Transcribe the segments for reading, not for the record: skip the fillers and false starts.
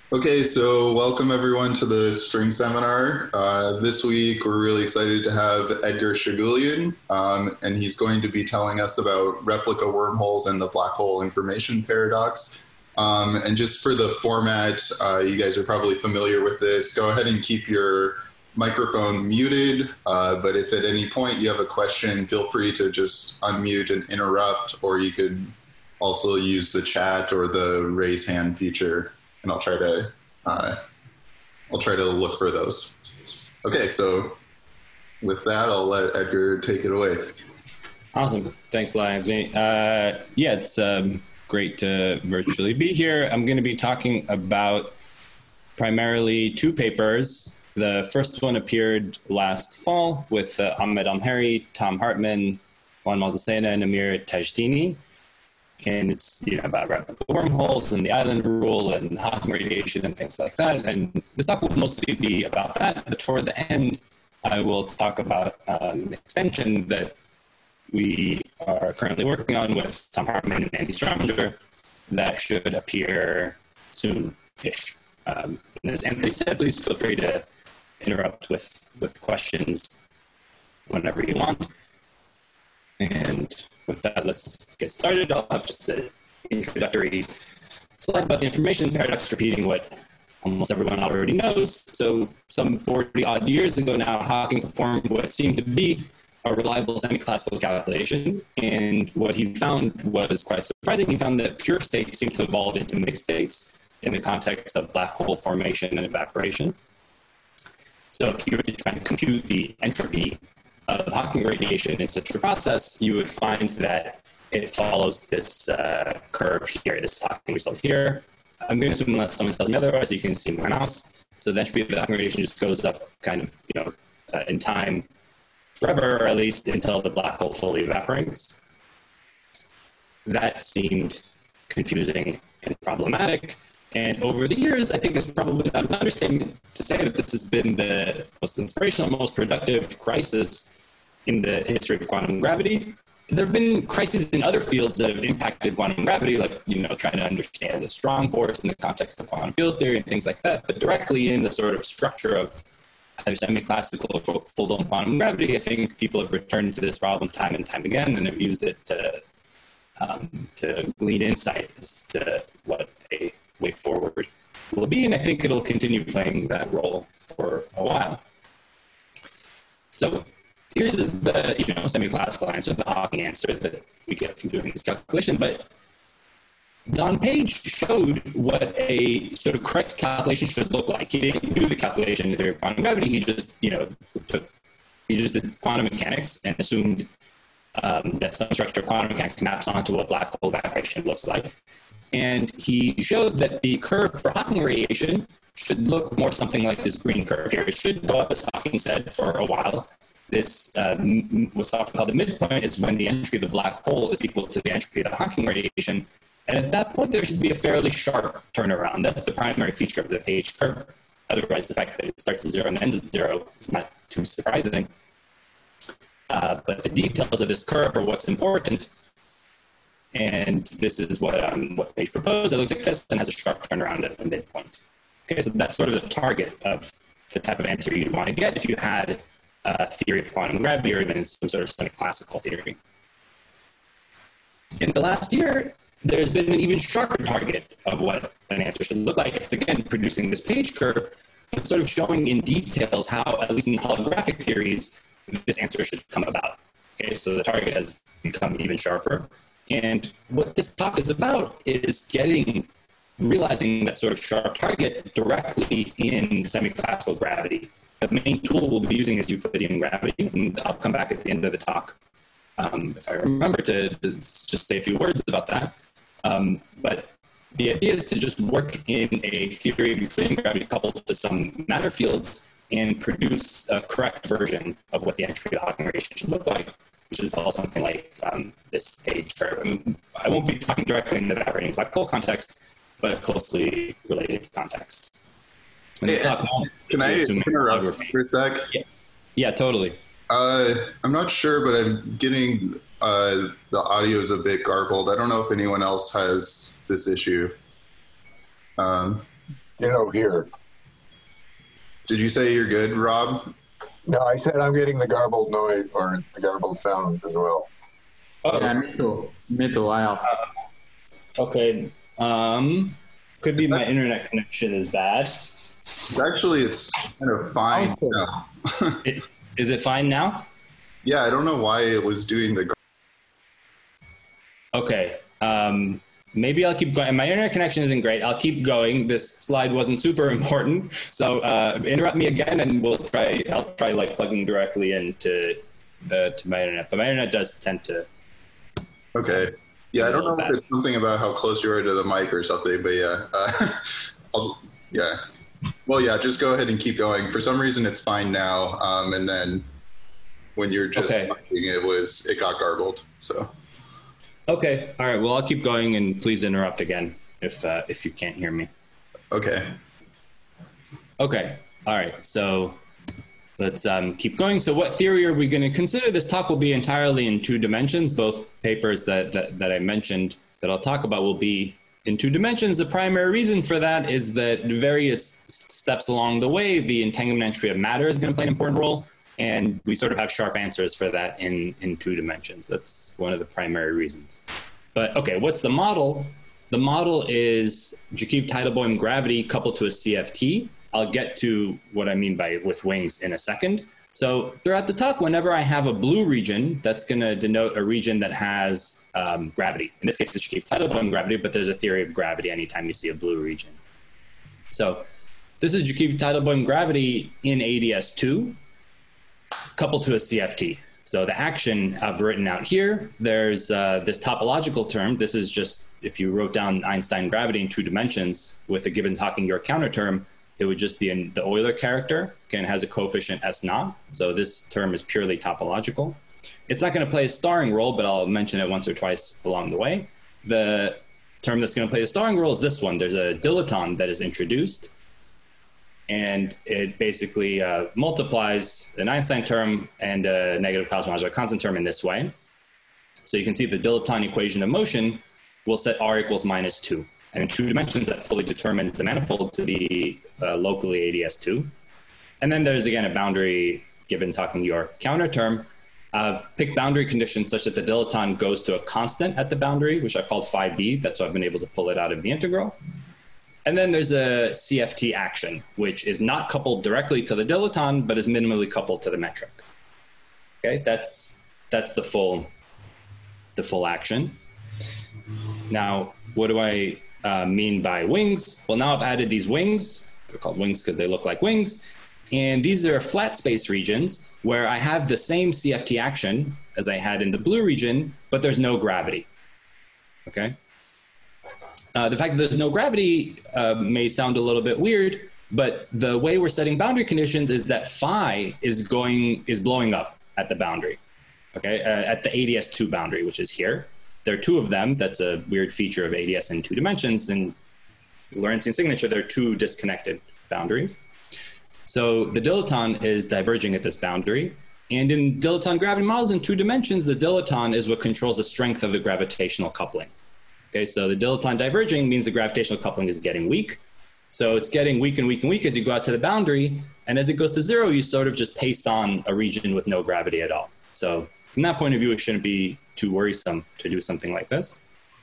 Okay, so welcome everyone to the string seminar. This week we're really excited to have Edgar Shagulian, and he's going to be telling us about replica wormholes and the black hole information paradox. And just for the format, you guys are probably familiar with this. Go ahead and keep your microphone muted, but if at any point you have a question, feel free to just unmute and interrupt, or you could also use the chat or the raise hand feature, and I'll try to look for those. Okay, so with that, I'll let Edgar take it away. Awesome. Thanks, Anthony. It's great to virtually be here. I'm going to be talking about primarily two papers. The first one appeared last fall with Ahmed Almheri, Tom Hartman, Juan Maldacena, and Amir Tajdini. And it's about replica wormholes and the island rule and Hawking radiation and things like that. And this talk will mostly be about that. But toward the end, I will talk about an extension that we are currently working on with Tom Hartman and Andy Strominger that should appear soon-ish. And as Anthony said, please feel free to interrupt with questions whenever you want. And with that, let's get started. I'll have just an introductory slide about the information paradox, repeating what almost everyone already knows. So some 40 odd years ago now, Hawking performed what seemed to be a reliable semi-classical calculation. And what he found was quite surprising. He found that pure states seem to evolve into mixed states in the context of black hole formation and evaporation. So if you were to try and compute the entropy of Hawking radiation in such a process, you would find that it follows this curve here, this Hawking result here. I'm going to assume unless someone tells me otherwise, you can see my mouse. So the entropy of the Hawking radiation just goes up kind of, in time forever, or at least until the black hole fully evaporates. That seemed confusing and problematic. And over the years, I think it's probably not an understatement to say that this has been the most inspirational, most productive crisis in the history of quantum gravity. There have been crises in other fields that have impacted quantum gravity, like trying to understand the strong force in the context of quantum field theory and things like that. But directly in the sort of structure of either semi-classical or full-blown quantum gravity, I think people have returned to this problem time and time again and have used it to glean insight as to what a way forward will be, and I think it'll continue playing that role for a while. So here's the semi-classical answer, the Hawking answer that we get from doing this calculation. But Don Page showed what a sort of correct calculation should look like. He didn't do the calculation in theory of quantum gravity. He just did quantum mechanics and assumed that some structure of quantum mechanics maps onto what black hole evaporation looks like. And he showed that the curve for Hawking radiation should look more something like this green curve here. It should go up, as Hawking said, for a while. This what's often called the midpoint is when the entropy of the black hole is equal to the entropy of the Hawking radiation. And at that point, there should be a fairly sharp turnaround. That's the primary feature of the Page curve. Otherwise, the fact that it starts at zero and ends at zero is not too surprising. But the details of this curve are what's important. And this is what Page proposed. It looks like this and has a sharp turnaround at the midpoint. Okay, so that's sort of the target of the type of answer you'd want to get if you had a theory of quantum gravity or even some sort of semi-classical theory. In the last year, there's been an even sharper target of what an answer should look like. It's again producing this Page curve, but sort of showing in details how, at least in holographic theories, this answer should come about. Okay, so the target has become even sharper. And what this talk is about is realizing that sort of sharp target directly in semi-classical gravity. The main tool we'll be using is Euclidean gravity, and I'll come back at the end of the talk if I remember to just say a few words about that. But the idea is to just work in a theory of Euclidean gravity coupled to some matter fields and produce a correct version of what the entropy of the Hawking radiation should look like, which should follow something like this Page curve. I won't be talking directly in the evaporating black hole context, but a closely related context. Hey, can I interrupt for a sec? Yeah, totally. I'm not sure, but I'm getting the audio is a bit garbled. I don't know if anyone else has this issue. Here. Did you say you're good, Rob? No, I said I'm getting the garbled noise or the garbled sound as well. Oh. Yeah, me too. Me too. I also. Okay. Could be my internet connection is bad. Actually, it's kind of fine Okay. now. Is it fine now? Yeah, I don't know why it was doing the. Okay. Maybe I'll keep going. My internet connection isn't great. I'll keep going. This slide wasn't super important, so interrupt me again, and I'll try like plugging directly into to my internet. But my internet does tend to. Okay. Yeah, I don't know if it's something about how close you are to the mic or something, but yeah. Yeah. Well, yeah, just go ahead and keep going. For some reason, it's fine now, and then when you're just talking, it got garbled. So. Okay. All right. Well, I'll keep going, and please interrupt again if you can't hear me. Okay. Okay. All right. So let's keep going. So what theory are we going to consider? This talk will be entirely in 2 dimensions. Both papers that I mentioned that I'll talk about will be in 2 dimensions. The primary reason for that is that various steps along the way, the entanglement entropy of matter is going to play an important role. And we sort of have sharp answers for that in 2 dimensions. That's one of the primary reasons. But okay, what's the model? The model is Joukhiv-Teitelbaum gravity coupled to a CFT. I'll get to what I mean by with wings in a second. So throughout the talk, whenever I have a blue region, that's going to denote a region that has gravity. In this case, it's Joukhiv-Teitelbaum gravity, but there's a theory of gravity anytime you see a blue region. So this is Joukhiv-Teitelbaum gravity in ADS2. Coupled to a CFT. So the action I've written out here, there's this topological term. This is just, if you wrote down Einstein gravity in 2 dimensions with a Gibbons-Hawking-York counter term, it would just be in the Euler character. Okay, and it has a coefficient S naught. So this term is purely topological. It's not going to play a starring role, but I'll mention it once or twice along the way. The term that's going to play a starring role is this one. There's a dilaton that is introduced. And it basically multiplies an Einstein term and a negative cosmological constant term in this way. So you can see the dilaton equation of motion will set R equals -2. And in 2 dimensions, that fully determines the manifold to be locally ADS2. And then there's, again, a boundary Gibbons-Hawking-York counter term. I've picked boundary conditions such that the dilaton goes to a constant at the boundary, which I've called phi b. That's why I've been able to pull it out of the integral. And then there's a CFT action, which is not coupled directly to the dilaton, but is minimally coupled to the metric. Okay, that's the full action. Now, what do I mean by wings? Well, now I've added these wings. They're called wings because they look like wings. And these are flat space regions where I have the same CFT action as I had in the blue region, but there's no gravity. Okay. The fact that there's no gravity may sound a little bit weird, but the way we're setting boundary conditions is that phi is blowing up at the boundary, okay, at the ADS2 boundary, which is here. There are 2 of them. That's a weird feature of ADS in 2 dimensions. And Lorentzian signature, there are 2 disconnected boundaries. So the dilaton is diverging at this boundary. And in dilaton gravity models in 2 dimensions, the dilaton is what controls the strength of the gravitational coupling. Okay, so the dilaton diverging means the gravitational coupling is getting weak. So it's getting weak and weak and weak as you go out to the boundary. And as it goes to 0, you sort of just paste on a region with no gravity at all. So from that point of view, it shouldn't be too worrisome to do something like this.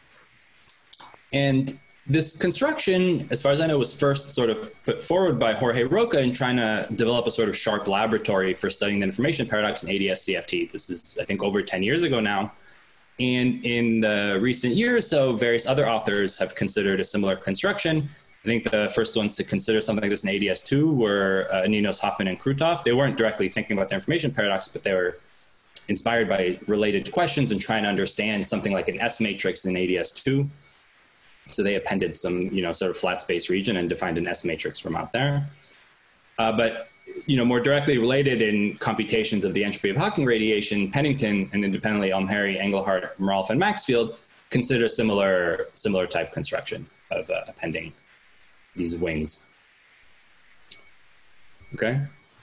And this construction, as far as I know, was first sort of put forward by Jorge Roca in trying to develop a sort of sharp laboratory for studying the information paradox in ADS-CFT. This is, I think, over 10 years ago now. And in the recent year or so, various other authors have considered a similar construction. I think the first ones to consider something like this in ADS2 were Ninos, Hoffman, and Krutov. They weren't directly thinking about the information paradox, but they were inspired by related questions and trying to understand something like an S matrix in ADS2. So they appended some, sort of flat space region and defined an S matrix from out there. But more directly related in computations of the entropy of Hawking radiation, Pennington and independently Elmhary, Engelhardt, Marolf, and Maxfield consider similar type construction of appending these wings. Okay.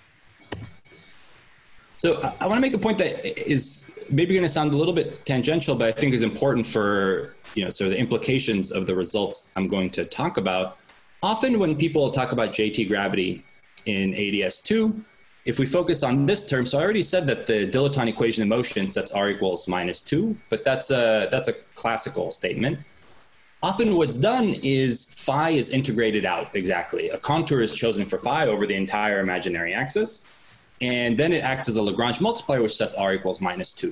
So I want to make a point that is maybe going to sound a little bit tangential, but I think is important for sort of the implications of the results I'm going to talk about. Often when people talk about JT gravity in ADS2, if we focus on this term, so I already said that the dilaton equation of motion sets r equals -2, but that's a classical statement. Often what's done is phi is integrated out exactly. A contour is chosen for phi over the entire imaginary axis, and then it acts as a Lagrange multiplier, which sets r equals -2.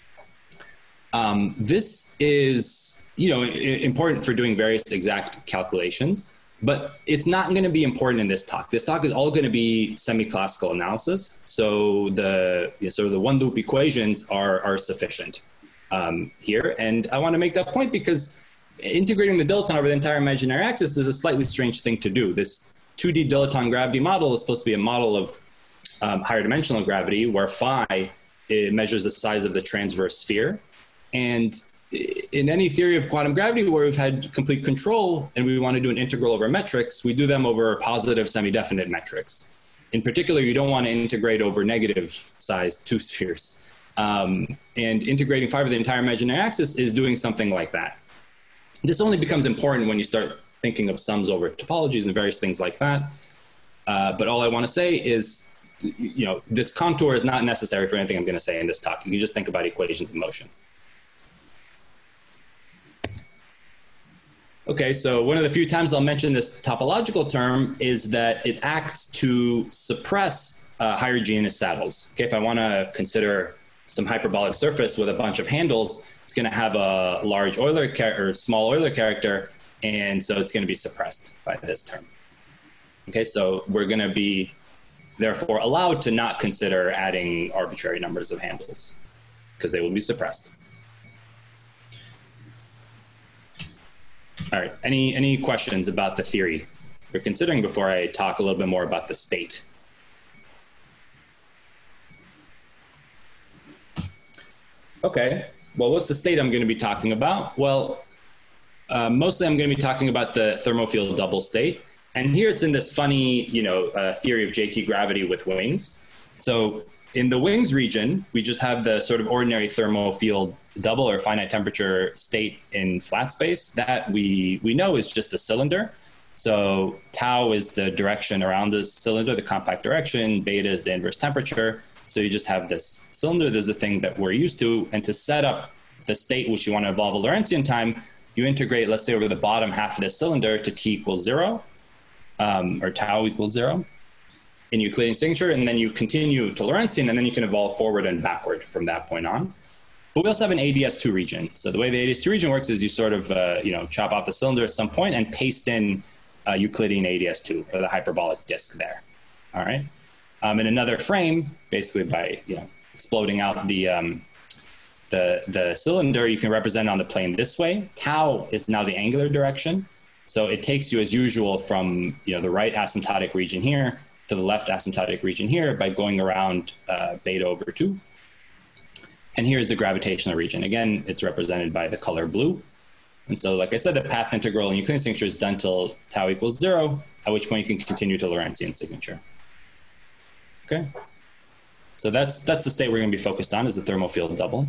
This is, important for doing various exact calculations, but it's not going to be important in this talk. This talk is all going to be semi-classical analysis, so the one loop equations are sufficient here, and I want to make that point because integrating the dilaton over the entire imaginary axis is a slightly strange thing to do. This 2D dilaton gravity model is supposed to be a model of higher dimensional gravity, where phi measures the size of the transverse sphere. And in any theory of quantum gravity where we've had complete control and we want to do an integral over metrics, we do them over positive semi-definite metrics. In particular, you don't want to integrate over negative sized two spheres. And integrating phi over the entire imaginary axis is doing something like that. This only becomes important when you start thinking of sums over topologies and various things like that. But all I want to say is, this contour is not necessary for anything I'm going to say in this talk. You can just think about equations of motion. Okay, so one of the few times I'll mention this topological term is that it acts to suppress higher genus saddles. Okay, if I want to consider some hyperbolic surface with a bunch of handles, it's going to have a large Euler or small Euler character, and so it's going to be suppressed by this term. Okay, so we're going to be therefore allowed to not consider adding arbitrary numbers of handles because they will be suppressed. All right, any questions about the theory we're considering before I talk a little bit more about the state? Okay, well, what's the state I'm going to be talking about? Well, mostly I'm going to be talking about the thermofield double state. And here it's in this funny, theory of JT gravity with wings. So in the wings region, we just have the sort of ordinary thermofield double or finite temperature state in flat space that we know is just a cylinder. So tau is the direction around the cylinder, the compact direction, beta is the inverse temperature. So you just have this cylinder. There's a thing that we're used to. And to set up the state which you want to evolve a Lorentzian time, you integrate, let's say, over the bottom half of the cylinder to t equals 0, or tau equals 0 in Euclidean signature, and then you continue to Lorentzian, and then you can evolve forward and backward from that point on. But we also have an ADS2 region. So the way the ADS2 region works is you sort of, chop off the cylinder at some point and paste in Euclidean ADS2, or the hyperbolic disk there. All right. In another frame, basically by exploding out the cylinder, you can represent it on the plane this way. Tau is now the angular direction. So it takes you as usual from the right asymptotic region here to the left asymptotic region here by going around beta over 2. And here's the gravitational region. Again, it's represented by the color blue. And so, like I said, the path integral in Euclidean signature is done till tau equals 0, at which point you can continue to Lorentzian signature. Okay. So that's the state we're going to be focused on, is the thermofield double.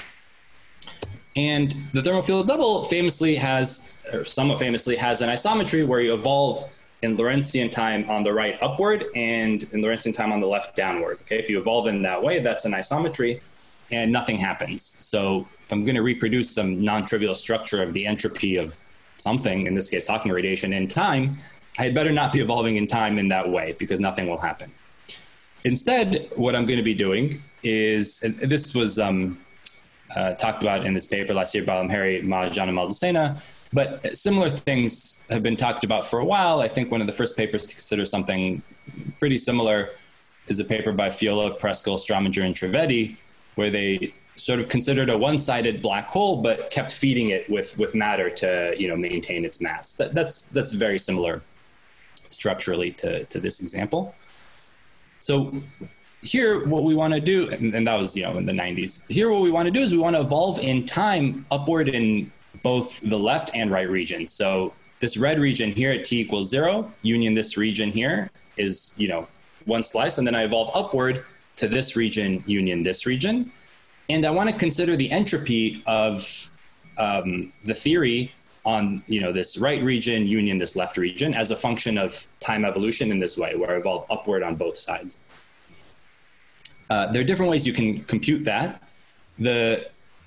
And the thermofield double famously has, or somewhat famously, has an isometry where you evolve in Lorentzian time on the right upward and in Lorentzian time on the left downward. Okay, if you evolve in that way, that's an isometry and nothing happens. So if I'm going to reproduce some non-trivial structure of the entropy of something, in this case Hawking radiation, in time, I had better not be evolving in time in that way because nothing will happen. Instead, what I'm going to be doing is, and this was talked about in this paper last year by Harry, Mahajan, and Maldacena, but similar things have been talked about for a while. I think one of the first papers to consider something pretty similar is a paper by Fiola, Preskel, Strominger, and Trivedi, where they sort of considered a one-sided black hole, but kept feeding it with matter to maintain its mass. That's very similar structurally to this example. So here, what we want to do, and that was in the 90s. Here, what we want to do is we want to evolve in time upward in both the left and right region. So this red region here at t equals 0, union this region here is one slice, and then I evolve upward to this region, union this region. And I want to consider the entropy of the theory on this right region union this left region as a function of time evolution in this way, where I evolve upward on both sides. There are different ways you can compute that. The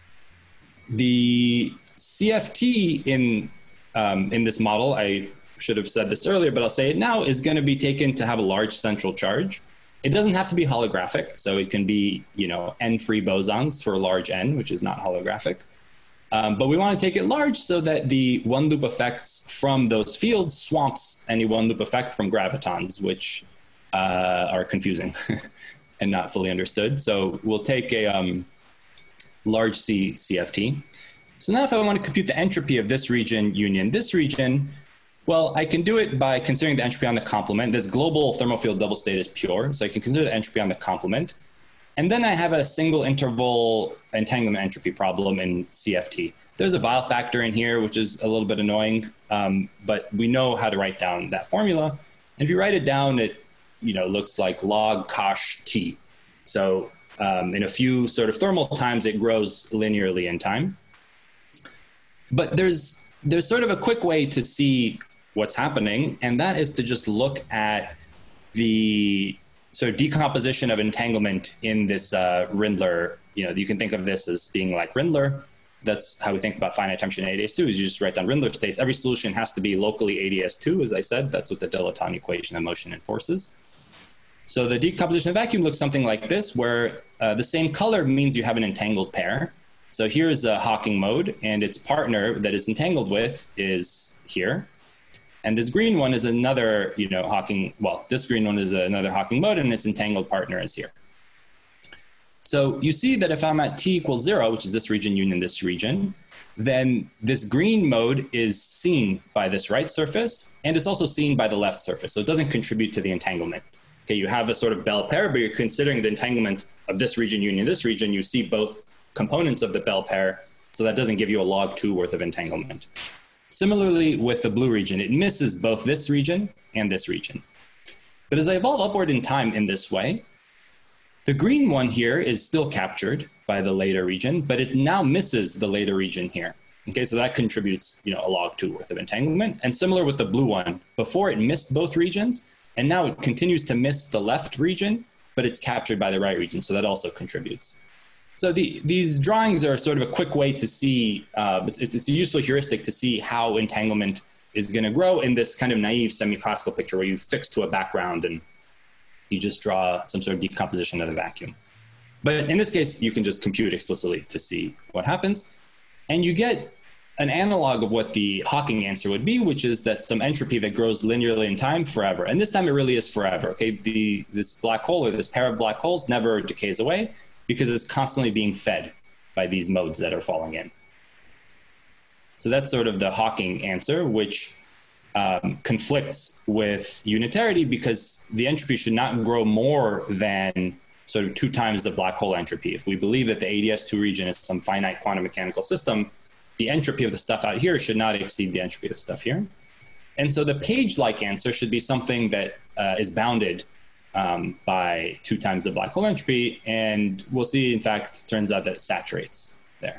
CFT in this model, I should have said this earlier, but I'll say it now, is going to be taken to have a large central charge. It doesn't have to be holographic, so it can be n-free bosons for large n, which is not holographic. But we want to take it large so that the one loop effects from those fields swamps any one loop effect from gravitons, which are confusing and not fully understood. So we'll take a large C CFT. So now if I want to compute the entropy of this region union this region, well, I can do it by considering the entropy on the complement. This global thermal field double state is pure, so I can consider the entropy on the complement. And then I have a single interval entanglement entropy problem in CFT. There's a Weyl factor in here, which is a little bit annoying, but we know how to write down that formula. And if you write it down, it looks like log cosh T. So in a few sort of thermal times, it grows linearly in time. But there's sort of a quick way to see what's happening, and that is to just look at the sort of decomposition of entanglement in this Rindler. You can think of this as being like Rindler. That's how we think about finite tension ADS2, is you just write down Rindler states. Every solution has to be locally ADS2, as I said. That's what the dilaton equation of motion enforces. So the decomposition of vacuum looks something like this, where the same color means you have an entangled pair. So here's a Hawking mode, and its partner that is entangled with is here. And this green one is another, Hawking, well, this green one is another Hawking mode, and its entangled partner is here. So you see that if I'm at t equals 0, which is this region union this region, then this green mode is seen by this right surface, and it's also seen by the left surface. So it doesn't contribute to the entanglement. Okay, you have a sort of Bell pair, but you're considering the entanglement of this region union this region. You see both components of the Bell pair, so that doesn't give you a log 2 worth of entanglement. Similarly, with the blue region, it misses both this region and this region. But as I evolve upward in time in this way, the green one here is still captured by the later region, but it now misses the later region here. Okay, so that contributes, a log 2 worth of entanglement. And similar with the blue one, before it missed both regions, and now it continues to miss the left region, but it's captured by the right region, so that also contributes. So these drawings are sort of a quick way to see, it's a useful heuristic to see how entanglement is going to grow in this kind of naive semi-classical picture where you fix to a background and you just draw some sort of decomposition of the vacuum. But in this case, you can just compute explicitly to see what happens. And you get an analog of what the Hawking answer would be, which is that some entropy that grows linearly in time forever. And this time it really is forever. Okay, this black hole or this pair of black holes never decays away, because it's constantly being fed by these modes that are falling in. So that's sort of the Hawking answer, which conflicts with unitarity, because the entropy should not grow more than sort of 2 times the black hole entropy. If we believe that the ADS2 region is some finite quantum mechanical system, the entropy of the stuff out here should not exceed the entropy of the stuff here. And so the Page-like answer should be something that is bounded by 2 times the black hole entropy, and we'll see, in fact, turns out that it saturates there.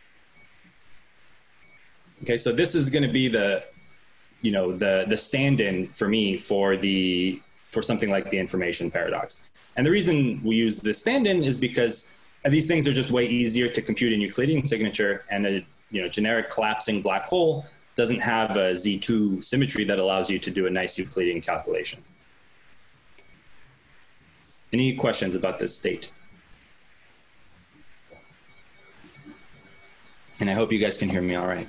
Okay, so this is going to be the stand-in for me for something like the information paradox. And the reason we use the stand-in is because these things are just way easier to compute in Euclidean signature, and a generic collapsing black hole doesn't have a Z2 symmetry that allows you to do a nice Euclidean calculation. Any questions about this state? And I hope you guys can hear me all right.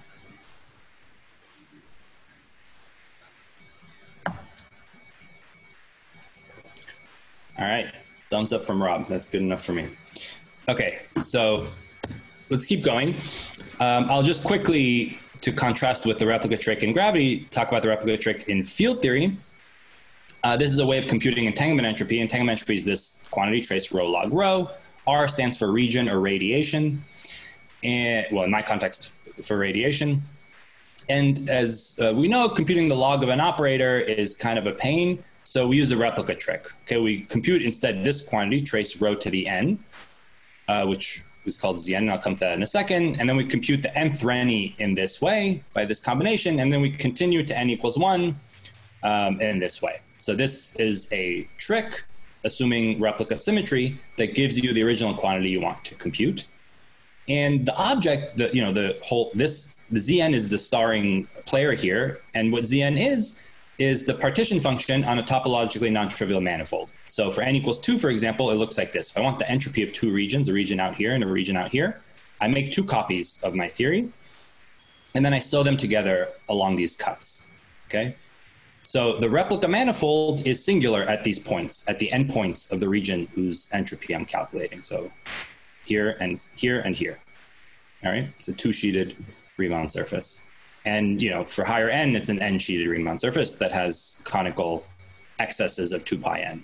All right, thumbs up from Rob. That's good enough for me. Okay, so let's keep going. I'll just quickly, to contrast with the replica trick in gravity, talk about the replica trick in field theory. This is a way of computing entanglement entropy. Entanglement entropy is this quantity trace rho log rho. R stands for region or radiation. And, well, in my context, for radiation. And as we know, computing the log of an operator is kind of a pain. So we use the replica trick. Okay, we compute instead this quantity, trace rho to the n, which is called Zn, and I'll come to that in a second. And then we compute the nth Renyi in this way by this combination, and then we continue to n equals 1 in this way. So this is a trick, assuming replica symmetry, that gives you the original quantity you want to compute. And the object, the Zn is the starring player here, and what Zn is the partition function on a topologically non-trivial manifold. So for n equals 2, for example, it looks like this. If I want the entropy of two regions, a region out here and a region out here, I make two copies of my theory, and then I sew them together along these cuts, okay? So the replica manifold is singular at these points, at the endpoints of the region whose entropy I'm calculating. So here and here and here, all right? It's a two-sheeted Riemann surface. And for higher n, it's an n-sheeted Riemann surface that has conical excesses of 2 pi n.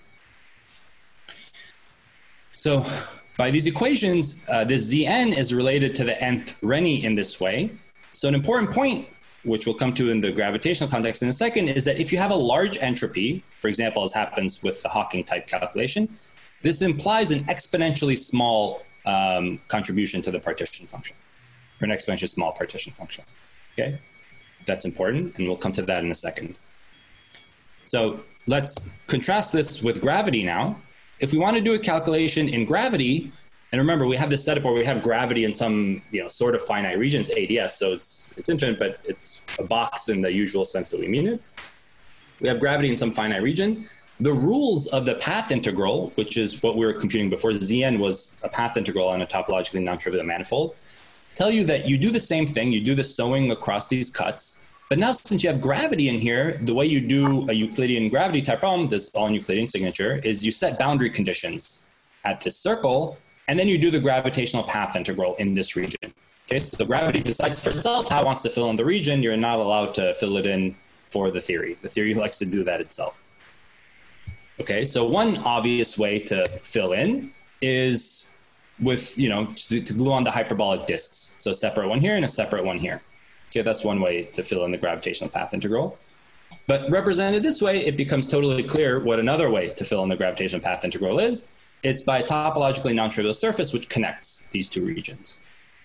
So by these equations, this Zn is related to the nth Renyi in this way. So an important point, which we'll come to in the gravitational context in a second, is that if you have a large entropy, for example, as happens with the Hawking type calculation, this implies an exponentially small contribution to the partition function, or an exponentially small partition function. Okay, that's important, and we'll come to that in a second. So let's contrast this with gravity now. If we want to do a calculation in gravity, and remember, we have this setup where we have gravity in some sort of finite regions, ADS, so it's infinite, but it's a box in the usual sense that we mean it. We have gravity in some finite region. The rules of the path integral, which is what we were computing before, Zn was a path integral on a topologically non-trivial manifold, tell you that you do the same thing, you do the sewing across these cuts, but now since you have gravity in here, the way you do a Euclidean gravity type problem, this all Euclidean signature, is you set boundary conditions at this circle, and then you do the gravitational path integral in this region. Okay, so gravity decides for itself how it wants to fill in the region. You're not allowed to fill it in for the theory. The theory likes to do that itself. Okay, so one obvious way to fill in is with, to glue on the hyperbolic disks. So a separate one here and a separate one here. Okay, that's one way to fill in the gravitational path integral. But represented this way, it becomes totally clear what another way to fill in the gravitational path integral is. It's by a topologically non-trivial surface which connects these two regions.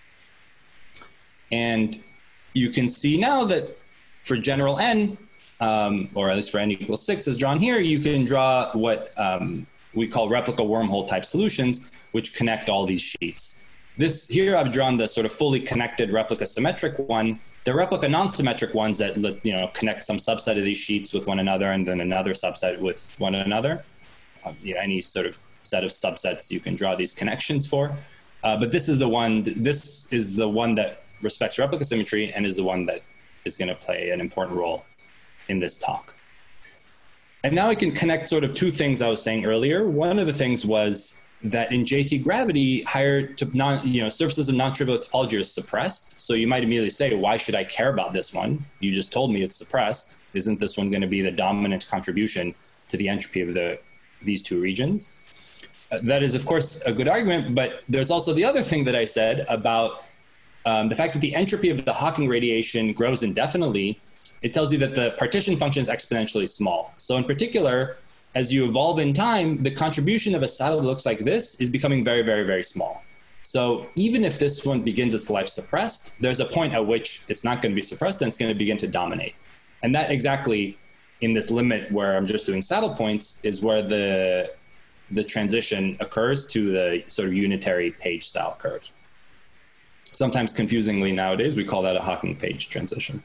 And you can see now that for general n, or at least for n equals 6 as drawn here, you can draw what we call replica wormhole type solutions, which connect all these sheets. This here I've drawn the sort of fully connected replica symmetric one. The replica non-symmetric ones that connect some subset of these sheets with one another and then another subset with one another. Any sort of set of subsets you can draw these connections for. But this is the one that respects replica symmetry and is the one that is going to play an important role in this talk. And now I can connect sort of two things I was saying earlier. One of the things was that in JT gravity, surfaces of non-trivial topology are suppressed. So you might immediately say, why should I care about this one? You just told me it's suppressed. Isn't this one going to be the dominant contribution to the entropy of these two regions? That is, of course, a good argument, but there's also the other thing that I said about the fact that the entropy of the Hawking radiation grows indefinitely. It tells you that the partition function is exponentially small. So in particular, as you evolve in time, the contribution of a satellite that looks like this is becoming very, very, very small. So even if this one begins its life suppressed, there's a point at which it's not going to be suppressed and it's going to begin to dominate. And that exactly in this limit where I'm just doing saddle points is where the transition occurs to the sort of unitary page style curve. Sometimes confusingly nowadays, we call that a Hawking page transition.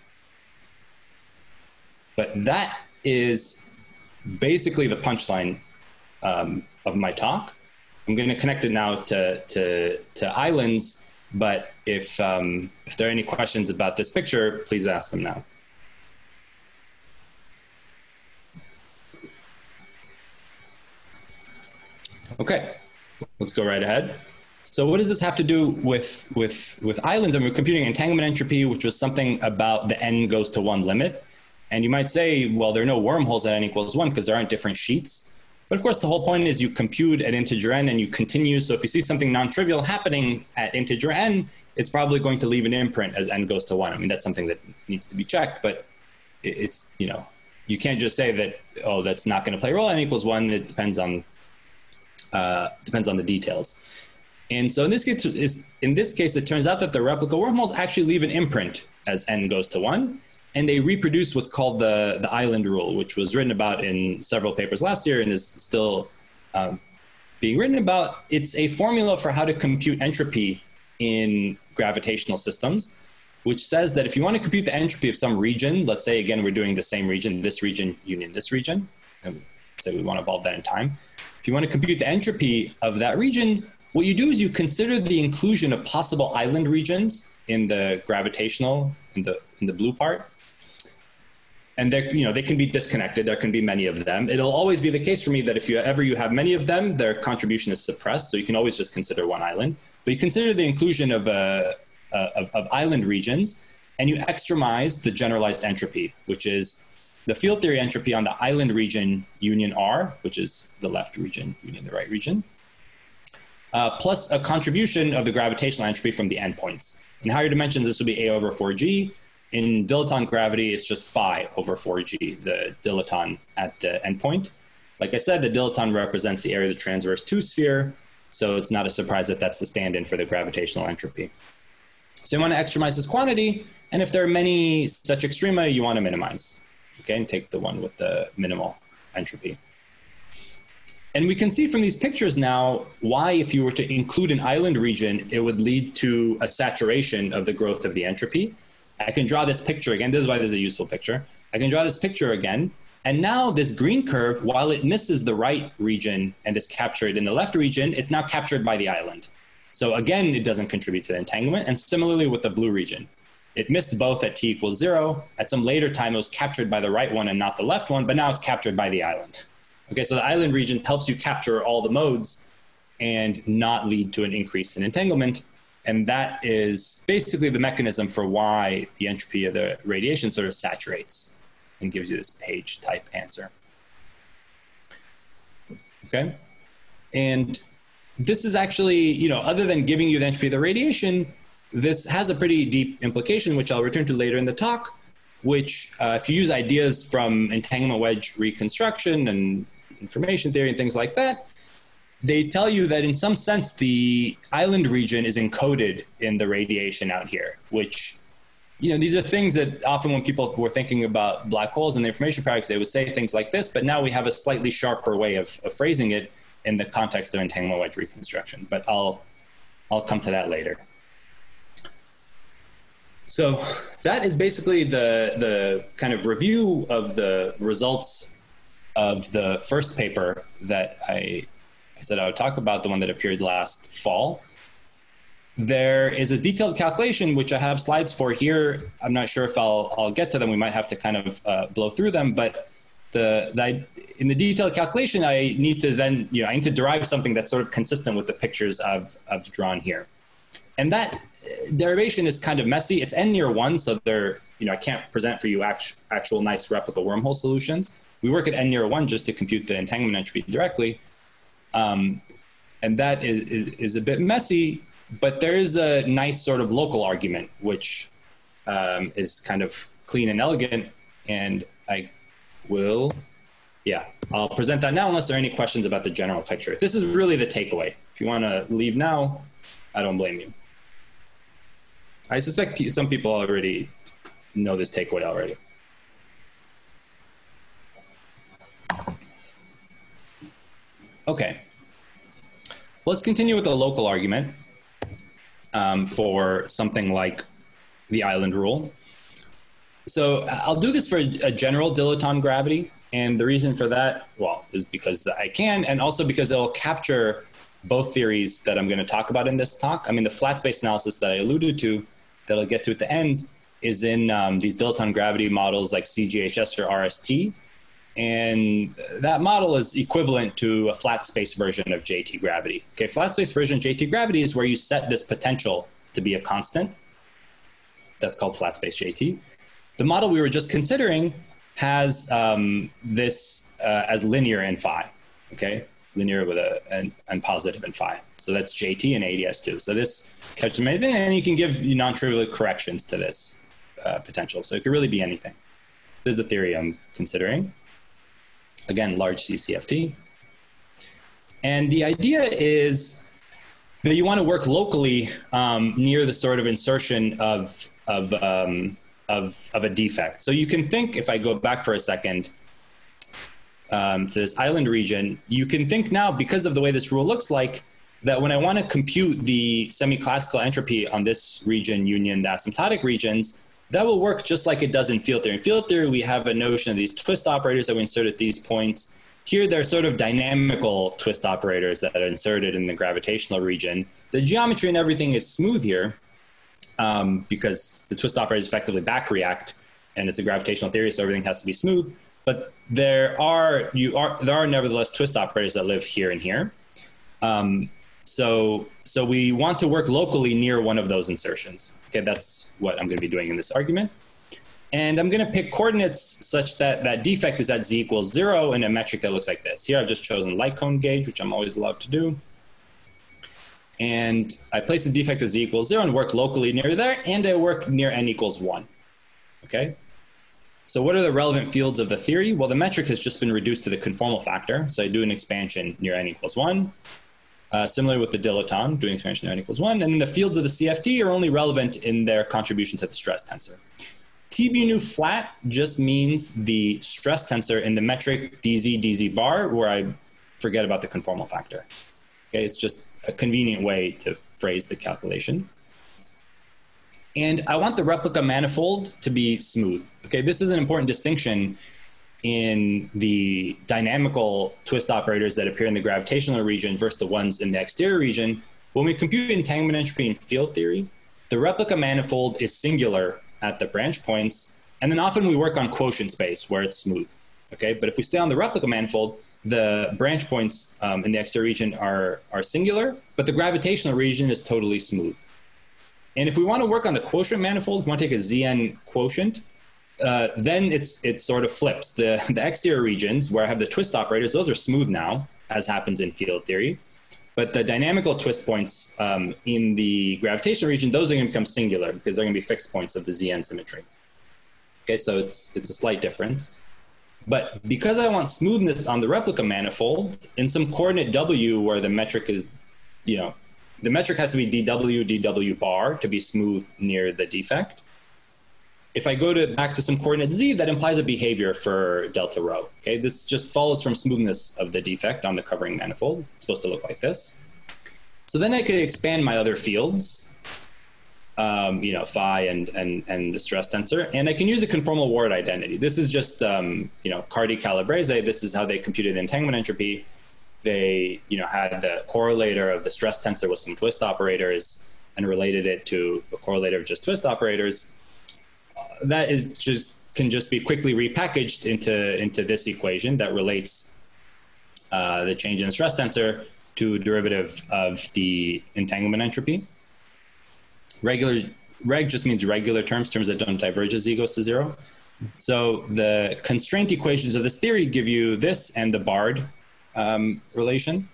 But that is basically the punchline of my talk. I'm going to connect it now to islands, but if there are any questions about this picture, please ask them now. Okay, let's go right ahead. So what does this have to do with islands? And we're computing entanglement entropy, which was something about the n goes to 1 limit. And you might say, well, there are no wormholes at n equals 1 because there aren't different sheets. But of course, the whole point is you compute at integer n and you continue. So if you see something non-trivial happening at integer n, it's probably going to leave an imprint as n goes to 1. I mean, that's something that needs to be checked, but it's, you can't just say that, oh, that's not going to play a role at n equals 1. It depends on the details. And so in this case, it turns out that the replica wormholes actually leave an imprint as n goes to 1, and they reproduce what's called the island rule, which was written about in several papers last year and is still being written about. It's a formula for how to compute entropy in gravitational systems, which says that if you want to compute the entropy of some region, let's say, again, we're doing the same region, this region union this region, and say we want to evolve that in time. If you want to compute the entropy of that region, what you do is you consider the inclusion of possible island regions in the gravitational, in the blue part. And they can be disconnected. There can be many of them. It'll always be the case for me that if you have many of them, their contribution is suppressed. So you can always just consider one island. But you consider the inclusion of island regions, and you extremize the generalized entropy, which is the field theory entropy on the island region union R, which is the left region union the right region, plus a contribution of the gravitational entropy from the endpoints. In higher dimensions, this would be A over 4G. In dilaton gravity, it's just phi over 4G, the dilaton at the endpoint. Like I said, the dilaton represents the area of the transverse 2 sphere, so it's not a surprise that that's the stand-in for the gravitational entropy. So you want to extremize this quantity, and if there are many such extrema, you want to minimize, okay, and take the one with the minimal entropy. And we can see from these pictures now why, if you were to include an island region, it would lead to a saturation of the growth of the entropy. I can draw this picture again. This is why this is a useful picture. I can draw this picture again. And now this green curve, while it misses the right region and is captured in the left region, it's now captured by the island. So again, it doesn't contribute to the entanglement. And similarly with the blue region, it missed both at t equals 0. At some later time, it was captured by the right one and not the left one, but now it's captured by the island. Okay, so the island region helps you capture all the modes and not lead to an increase in entanglement. And that is basically the mechanism for why the entropy of the radiation sort of saturates and gives you this page type answer. Okay. And this is actually, other than giving you the entropy of the radiation, this has a pretty deep implication, which I'll return to later in the talk, which if you use ideas from entanglement wedge reconstruction and information theory and things like that, they tell you that in some sense, the island region is encoded in the radiation out here, which, these are things that often when people were thinking about black holes and the information paradox, they would say things like this, but now we have a slightly sharper way of phrasing it in the context of entanglement wedge reconstruction, but I'll come to that later. So that is basically the kind of review of the results of the first paper that I said I would talk about, the one that appeared last fall. There is a detailed calculation, which I have slides for here. I'm not sure if I'll get to them. We might have to kind of blow through them, but in the detailed calculation, I need to then, I need to derive something that's sort of consistent with the pictures I've drawn here. And that derivation is kind of messy. It's n near 1, so I can't present for you actual nice replica wormhole solutions. We work at n near 1 just to compute the entanglement entropy directly. And that is a bit messy, but there is a nice sort of local argument, which is kind of clean and elegant. And I'll present that now unless there are any questions about the general picture. This is really the takeaway. If you want to leave now, I don't blame you. I suspect some people already know this takeaway already. Okay, let's continue with the local argument for something like the island rule. So I'll do this for a general dilaton gravity. And the reason for that, is because I can, and also because it'll capture both theories that I'm going to talk about in this talk. I mean, the flat space analysis that I alluded to, that I'll get to at the end, is in these dilaton gravity models like CGHS or RST. And that model is equivalent to a flat space version of JT gravity. Okay, flat space version of JT gravity is where you set this potential to be a constant. That's called flat space JT. The model we were just considering has this as linear in phi, okay? Linear with and positive in phi. So that's JT and ADS2. So this catches anything, and you can give non-trivial corrections to this potential. So it could really be anything. This is the theory I'm considering. Again, large CCFT. And the idea is that you want to work locally near the sort of insertion of a defect. So you can think, if I go back for a second to this island region, you can think now, because of the way this rule looks like, that when I want to compute the semi-classical entropy on this region union the asymptotic regions, that will work just like it does in field theory. In field theory, we have a notion of these twist operators that we insert at these points. Here, they're sort of dynamical twist operators that are inserted in the gravitational region. The geometry and everything is smooth here because the twist operators effectively back react, and it's a gravitational theory, so everything has to be smooth. But there are nevertheless twist operators that live here and here. So we want to work locally near one of those insertions. Okay, that's what I'm going to be doing in this argument. And I'm going to pick coordinates such that that defect is at z equals 0 in a metric that looks like this. Here I've just chosen light cone gauge, which I'm always allowed to do. And I place the defect at z equals 0 and work locally near there, and I work near n equals 1. Okay? So what are the relevant fields of the theory? Well, the metric has just been reduced to the conformal factor. So I do an expansion near n equals 1. Similarly with the dilaton, doing expansion near n equals 1. And then the fields of the CFT are only relevant in their contribution to the stress tensor. T bu nu flat just means the stress tensor in the metric dz bar, where I forget about the conformal factor. Okay, it's just a convenient way to phrase the calculation. And I want the replica manifold to be smooth. Okay, this is an important distinction in the dynamical twist operators that appear in the gravitational region versus the ones in the exterior region. When we compute entanglement entropy in field theory, the replica manifold is singular at the branch points, and then often we work on quotient space where it's smooth. Okay, but if we stay on the replica manifold, the branch points in the exterior region are singular, but the gravitational region is totally smooth. And if we want to work on the quotient manifold, if we want to take a Zn quotient, then it sort of flips. The exterior regions where I have the twist operators, those are smooth now, as happens in field theory. But the dynamical twist points in the gravitational region, those are going to become singular because they're going to be fixed points of the Zn symmetry. Okay, so it's a slight difference. But because I want smoothness on the replica manifold, in some coordinate w where the metric is, the metric has to be dw bar to be smooth near the defect. If I go back to some coordinate z, that implies a behavior for delta rho. Okay, this just follows from smoothness of the defect on the covering manifold. It's supposed to look like this. So then I could expand my other fields, phi and the stress tensor, and I can use a conformal Ward identity. This is just Cardi-Calabrese. This is how they computed the entanglement entropy. They had the correlator of the stress tensor with some twist operators and related it to a correlator of just twist operators. That can just be quickly repackaged into this equation that relates the change in the stress tensor to a derivative of the entanglement entropy. Reg just means regular terms that don't diverge as z goes to 0. So the constraint equations of this theory give you this and the Bard relation.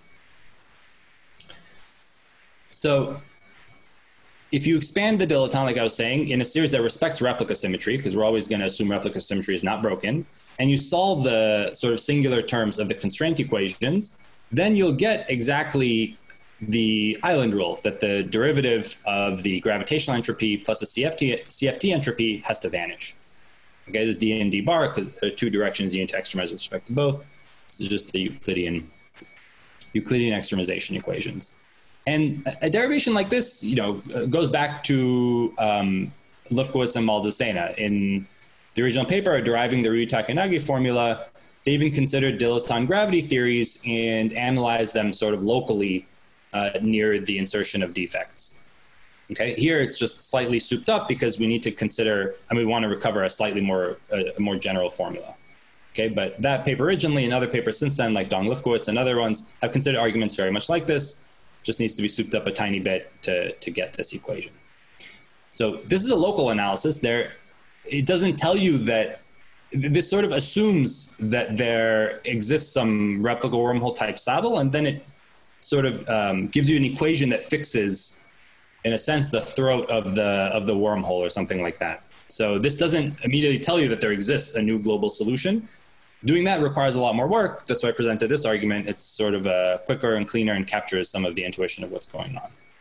So if you expand the dilaton, like I was saying, in a series that respects replica symmetry, because we're always going to assume replica symmetry is not broken, and you solve the sort of singular terms of the constraint equations, then you'll get exactly the island rule, that the derivative of the gravitational entropy plus the CFT entropy has to vanish. Okay, this is d and d bar, because there are two directions you need to extremize with respect to both. This is just the Euclidean extremization equations. And a derivation like this, goes back to Lefkowitz and Maldacena. In the original paper, deriving the Ryuta-Kanagi formula, they even considered dilaton gravity theories and analyzed them sort of locally near the insertion of defects. Okay, here it's just slightly souped up because we need to consider, and we want to recover a slightly more general formula. Okay, but that paper originally and other papers since then, like Dong Lefkowitz and other ones, have considered arguments very much like this. Just needs to be souped up a tiny bit to get this equation. So this is a local analysis. It doesn't tell you that, this sort of assumes that there exists some replica wormhole type saddle, and then it sort of gives you an equation that fixes, in a sense, the throat of the wormhole or something like that. So this doesn't immediately tell you that there exists a new global solution. Doing that requires a lot more work. That's why I presented this argument. It's sort of quicker and cleaner and captures some of the intuition of what's going on.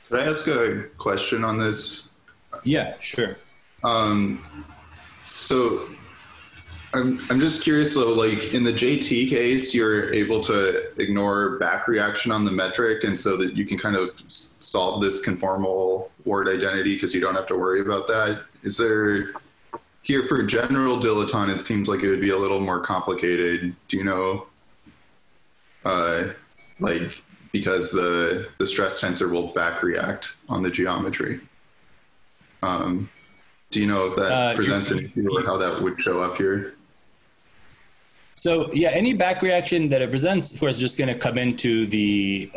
Could I ask a question on this? Yeah, sure. So I'm just curious though, like in the JT case, you're able to ignore back reaction on the metric, and so that you can kind of solve this conformal word identity because you don't have to worry about that. Is there here for general dilettante? It seems like it would be a little more complicated. Do you know, like because the stress tensor will back react on the geometry? Do you know if that presents an issue or how that would show up here? So yeah, any back reaction that it presents, of course, is just going to come into the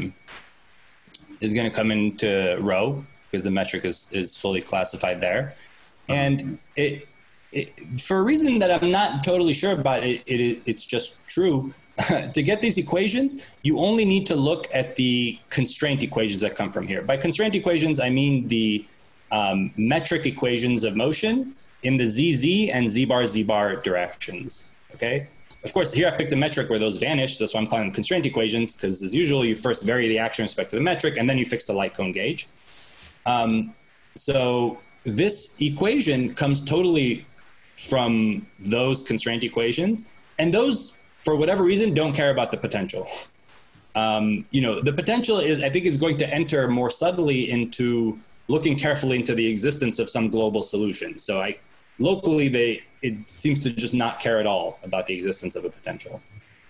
rho because the metric is fully classified there, and it for a reason that I'm not totally sure about, it's just true. To get these equations, you only need to look at the constraint equations that come from here. By constraint equations, I mean the metric equations of motion in the ZZ and Z bar directions. Okay. Of course, here I picked a metric where those vanish. So that's why I'm calling them constraint equations, because as usual, you first vary the action with respect to the metric, and then you fix the light cone gauge. So this equation comes totally from those constraint equations, and those, for whatever reason, don't care about the potential. The potential I think is going to enter more subtly into looking carefully into the existence of some global solution. So locally, it seems to just not care at all about the existence of a potential.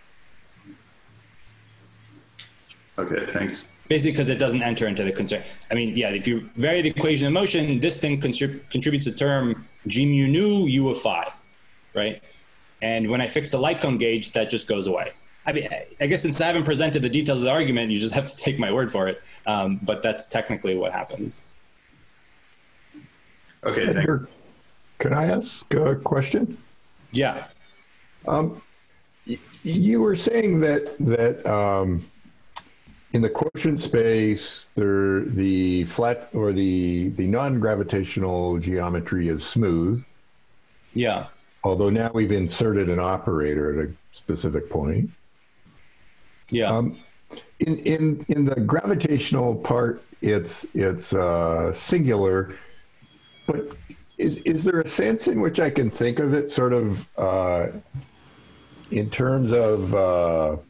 Okay, thanks. Basically, because it doesn't enter into the constraint. I mean, yeah, if you vary the equation of motion, this thing contributes the term G mu nu U of phi, right? And when I fix the light cone gauge, that just goes away. I mean, I guess since I haven't presented the details of the argument, you just have to take my word for it. But that's technically what happens. Okay, thanks. Can I ask a question? Yeah. You were saying that in the quotient space, the flat or the non-gravitational geometry is smooth. Yeah. Although now we've inserted an operator at a specific point. Yeah. In the gravitational part, it's singular, but is there a sense in which I can think of it sort of in terms of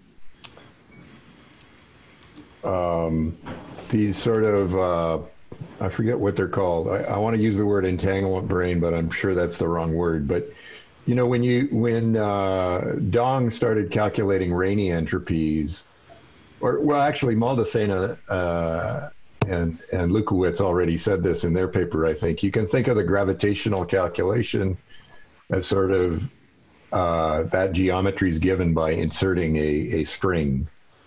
these sort of I forget what they're called. I want to use the word entanglement brane, but I'm sure that's the wrong word. But you know, when Dong started calculating Rayleigh entropies, actually Maldacena and Lukowitz already said this in their paper, I think. You can think of the gravitational calculation as sort of that geometry is given by inserting a string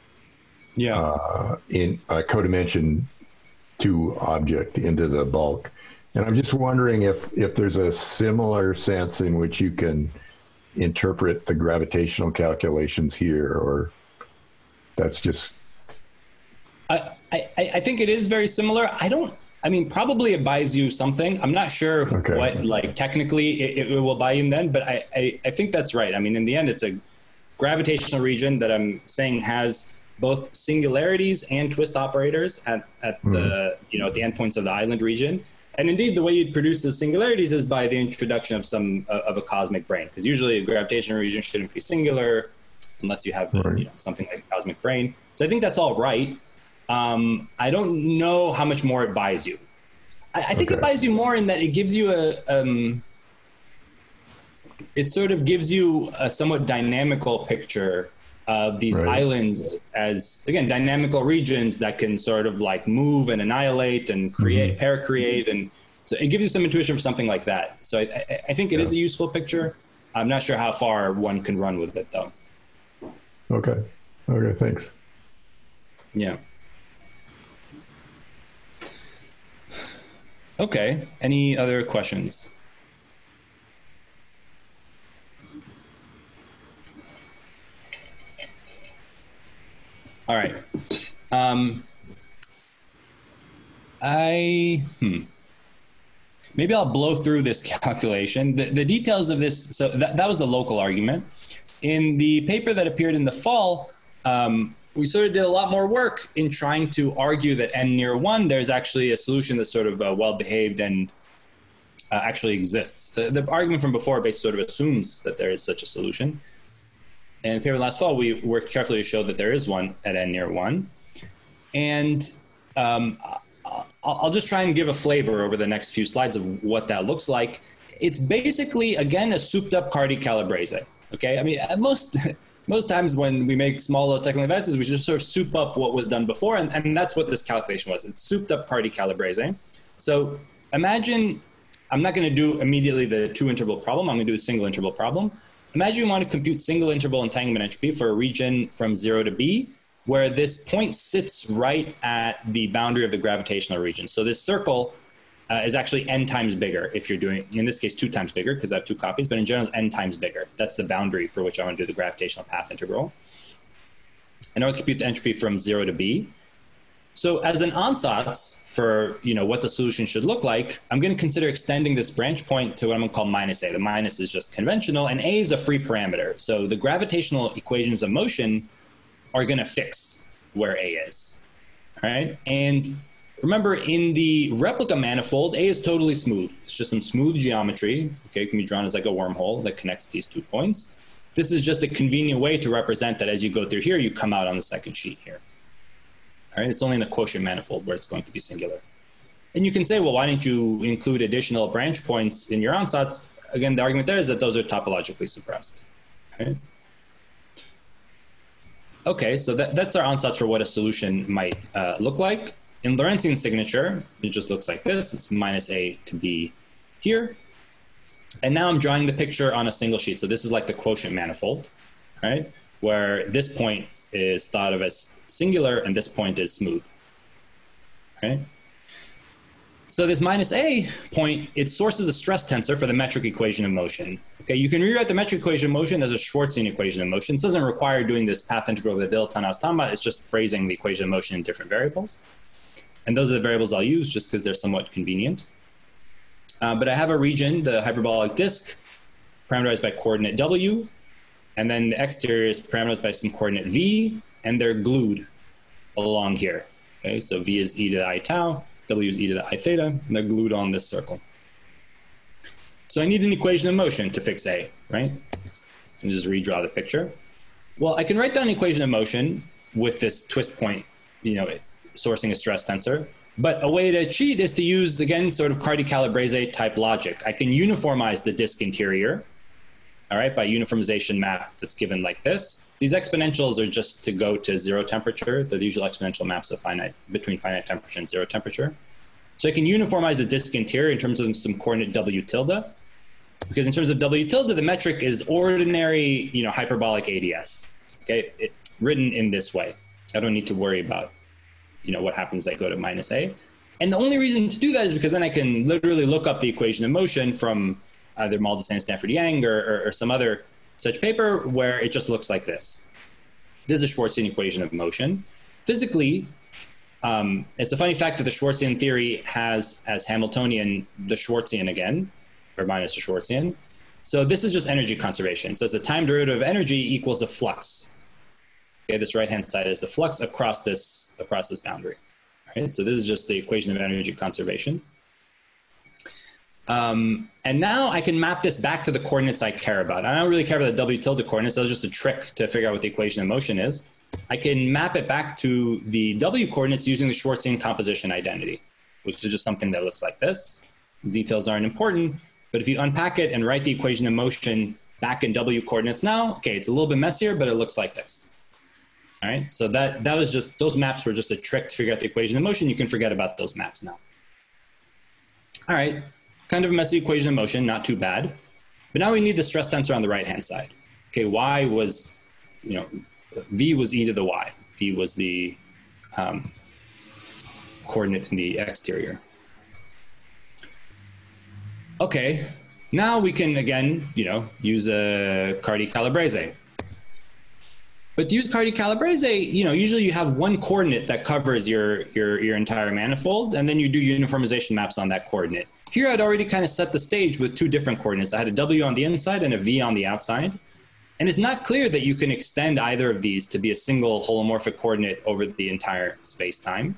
in a codimension 2 object into the bulk. And I'm just wondering if there's a similar sense in which you can interpret the gravitational calculations here, or that's just... I think it is very similar. Probably it buys you something. I'm not sure what, like, technically it will buy you then, but I think that's right. I mean, in the end, it's a gravitational region that I'm saying has both singularities and twist operators at the, at the endpoints of the island region. And indeed, the way you'd produce the singularities is by the introduction of of a cosmic brane, because usually a gravitational region shouldn't be singular unless you have something like a cosmic brane. So I think that's all right. I don't know how much more it buys you. I think it buys you more in that it gives you it sort of gives you a somewhat dynamical picture of these islands as, again, dynamical regions that can sort of like move and annihilate and create, pair create. And so it gives you some intuition for something like that. So I think it is a useful picture. I'm not sure how far one can run with it though. Okay, thanks. Yeah. Okay, any other questions? All right. Maybe I'll blow through this calculation. The details of this, so that was the local argument. In the paper that appeared in the fall, we sort of did a lot more work in trying to argue that n near 1, there's actually a solution that's sort of well-behaved and actually exists. The argument from before basically sort of assumes that there is such a solution. And in the paper last fall, we worked carefully to show that there is one at n near 1. And I'll just try and give a flavor over the next few slides of what that looks like. It's basically, again, a souped-up Cardy-Calabrese. Okay, I mean, most times when we make small little technical advances, we just sort of soup up what was done before, and that's what this calculation was. It's souped-up Cardy-Calabrese. So imagine, I'm not going to do immediately the 2-interval problem. I'm going to do a single-interval problem. Imagine you want to compute single-interval entanglement entropy for a region from 0 to B, where this point sits right at the boundary of the gravitational region. So this circle is actually n times bigger if you're doing, in this case, 2 times bigger because I have 2 copies, but in general it's n times bigger. That's the boundary for which I want to do the gravitational path integral. And I want to compute the entropy from 0 to B. So as an ansatz for what the solution should look like, I'm going to consider extending this branch point to what I'm going to call minus A. The minus is just conventional, and A is a free parameter. So the gravitational equations of motion are going to fix where A is. All right? And remember, in the replica manifold, A is totally smooth. It's just some smooth geometry. Okay, it can be drawn as like a wormhole that connects these 2 points. This is just a convenient way to represent that as you go through here, you come out on the second sheet here. All right, it's only in the quotient manifold where it's going to be singular. And you can say, well, why didn't you include additional branch points in your ansatz? Again, the argument there is that those are topologically suppressed. Okay, okay, so that's our ansatz for what a solution might look like. In Lorentzian signature, it just looks like this. It's minus A to B here. And now I'm drawing the picture on a single sheet. So this is like the quotient manifold, right? Where this point is thought of as singular and this point is smooth, right? So this minus A point, it sources a stress tensor for the metric equation of motion. Okay, you can rewrite the metric equation of motion as a Schwarzian equation of motion. This doesn't require doing this path integral of the dilettante I was talking about. It's just phrasing the equation of motion in different variables. And those are the variables I'll use just because they're somewhat convenient. But I have a region, the hyperbolic disk, parameterized by coordinate W, and then the exterior is parameterized by some coordinate V, and they're glued along here. Okay, so V is e to the I tau, W is e to the I theta, and they're glued on this circle. So I need an equation of motion to fix A, right? So just redraw the picture. Well, I can write down an equation of motion with this twist point, sourcing a stress tensor. But a way to cheat is to use, again, sort of Cardy-Calabrese type logic. I can uniformize the disk interior, all right, by uniformization map that's given like this. These exponentials are just to go to 0 temperature. They're the usual exponential maps of between finite temperature and 0 temperature. So I can uniformize the disk interior in terms of some coordinate W tilde. Because in terms of W tilde, the metric is ordinary, hyperbolic ADS, okay, written in this way. I don't need to worry about what happens as I go to minus A. And the only reason to do that is because then I can literally look up the equation of motion from either Maldacen, Stanford Yang, or some other such paper where it just looks like this. This is a Schwarzian equation of motion. Physically, it's a funny fact that the Schwarzian theory has as Hamiltonian the Schwarzian again, or minus the Schwarzian. So this is just energy conservation. It says the time derivative of energy equals the flux. Okay, this right-hand side is the flux across this boundary. All right, so this is just the equation of energy conservation. And now I can map this back to the coordinates I care about. I don't really care about the W tilde coordinates. That was just a trick to figure out what the equation of motion is. I can map it back to the W coordinates using the Schwarzian composition identity, which is just something that looks like this. The details aren't important, but if you unpack it and write the equation of motion back in W coordinates now, okay, it's a little bit messier, but it looks like this. All right, so that was just, those maps were just a trick to figure out the equation of motion. You can forget about those maps now. All right, kind of a messy equation of motion, not too bad. But now we need the stress tensor on the right-hand side. Okay, Y was, V was e to the Y. V was the coordinate in the exterior. Okay, now we can, again, use a Cardy-Calabrese. But to use Cardy-Calabrese, usually you have one coordinate that covers your entire manifold, and then you do uniformization maps on that coordinate. Here I'd already kind of set the stage with 2 different coordinates. I had a W on the inside and a V on the outside. And it's not clear that you can extend either of these to be a single holomorphic coordinate over the entire space-time.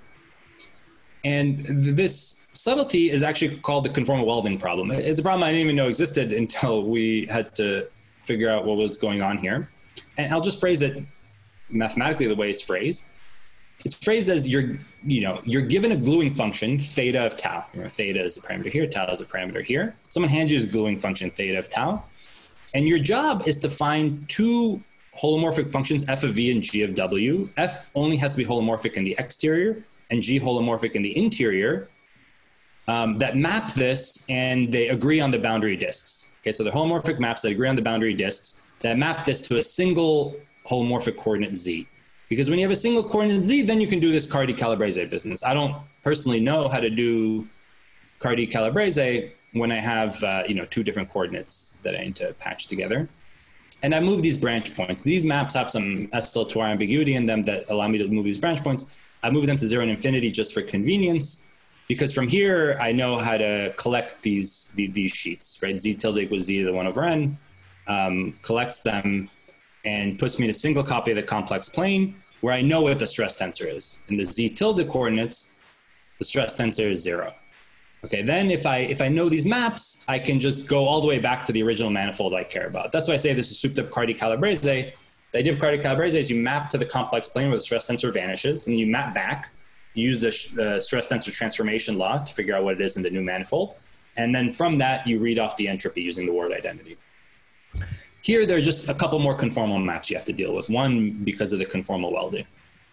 And this subtlety is actually called the conformal welding problem. It's a problem I didn't even know existed until we had to figure out what was going on here. And I'll just phrase it mathematically the way it's phrased. It's phrased as you're given a gluing function, theta of tau. Theta is a parameter here, tau is a parameter here. Someone hands you this gluing function, theta of tau. And your job is to find two holomorphic functions, f of v and g of w. F only has to be holomorphic in the exterior and g holomorphic in the interior that map this, and they agree on the boundary disks. Okay, so they're holomorphic maps that agree on the boundary disks that map this to a single holomorphic coordinate z. Because when you have a single coordinate z, then you can do this Cardy-Calabrese business. I don't personally know how to do Cardy-Calabrese when I have two different coordinates that I need to patch together. And I move these branch points. These maps have some SL2R ambiguity in them that allow me to move these branch points. I move them to 0 and infinity just for convenience, because from here I know how to collect these sheets, right? Z tilde equals z to the 1 over n, collects them and puts me in a single copy of the complex plane where I know what the stress tensor is. In the z tilde coordinates, the stress tensor is 0. Okay, then if I know these maps, I can just go all the way back to the original manifold I care about. That's why I say this is souped up Cardy-Calabrese. The idea of Cardy-Calabrese is you map to the complex plane where the stress tensor vanishes, and you map back. You use the stress tensor transformation law to figure out what it is in the new manifold. And then from that, you read off the entropy using the word identity. Here, there are just a couple more conformal maps you have to deal with. One, because of the conformal welding.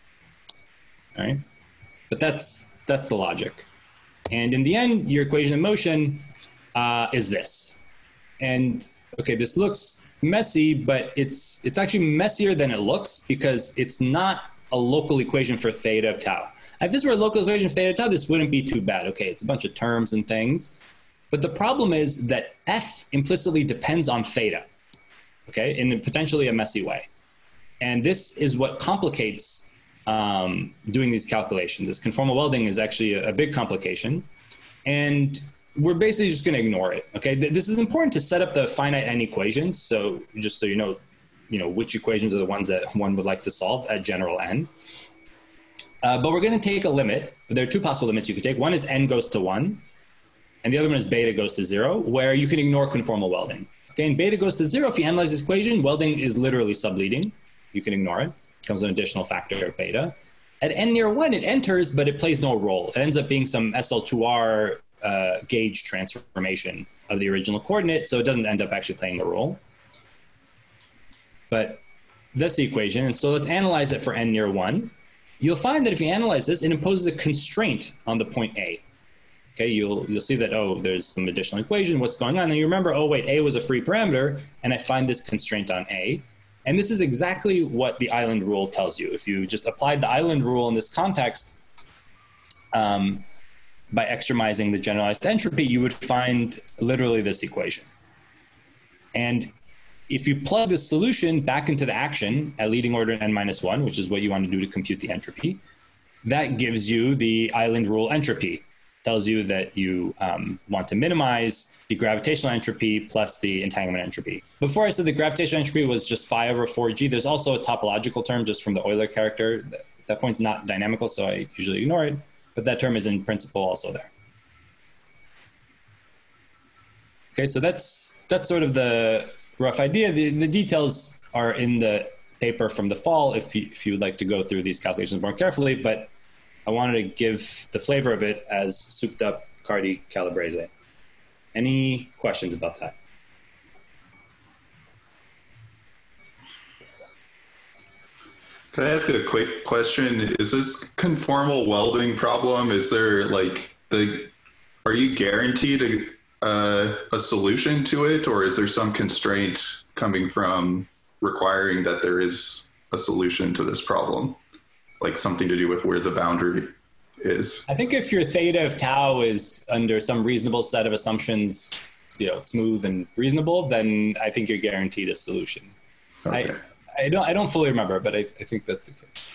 All right? But that's the logic. And in the end, your equation of motion is this. And okay, this looks messy, but it's actually messier than it looks because it's not a local equation for theta of tau. If this were a local equation for theta of tau, this wouldn't be too bad. Okay, it's a bunch of terms and things. But the problem is that f implicitly depends on theta, okay, in potentially a messy way. And this is what complicates doing these calculations. This conformal welding is actually a big complication. And we're basically just going to ignore it. Okay, this is important to set up the finite n equations. So just so you know which equations are the ones that one would like to solve at general n. But we're going to take a limit. There are two possible limits you could take. One is n goes to 1, and the other one is beta goes to 0, where you can ignore conformal welding. Okay, and beta goes to 0. If you analyze this equation, welding is literally subleading. You can ignore it. It comes an additional factor of beta. At n near 1, it enters, but it plays no role. It ends up being some SL2R gauge transformation of the original coordinate, so it doesn't end up actually playing a role. But that's the equation, and so let's analyze it for n near 1. You'll find that if you analyze this, it imposes a constraint on the point A. Okay, you'll see that, oh, there's some additional equation, what's going on? And you remember, oh, wait, A was a free parameter, and I find this constraint on A. And this is exactly what the island rule tells you. If you just applied the island rule in this context, by extremizing the generalized entropy, you would find literally this equation. And if you plug the solution back into the action at leading order n-1, which is what you want to do to compute the entropy, that gives you the island rule entropy. Tells you that you want to minimize the gravitational entropy plus the entanglement entropy. Before I said the gravitational entropy was just phi over 4g, there's also a topological term just from the Euler character. That point's not dynamical, so I usually ignore it, but that term is in principle also there. Okay, so that's sort of the rough idea. The details are in the paper from the fall if you would like to go through these calculations more carefully, but I wanted to give the flavor of it as souped up Cardy-Calabrese. Any questions about that? Can I ask a quick question? Is this conformal welding problem, is there are you guaranteed a solution to it, or is there some constraint coming from requiring that there is a solution to this problem? Like something to do with where the boundary is? I think if your theta of tau is under some reasonable set of assumptions, smooth and reasonable, then I think you're guaranteed a solution. Okay. I don't fully remember, but I think that's the case.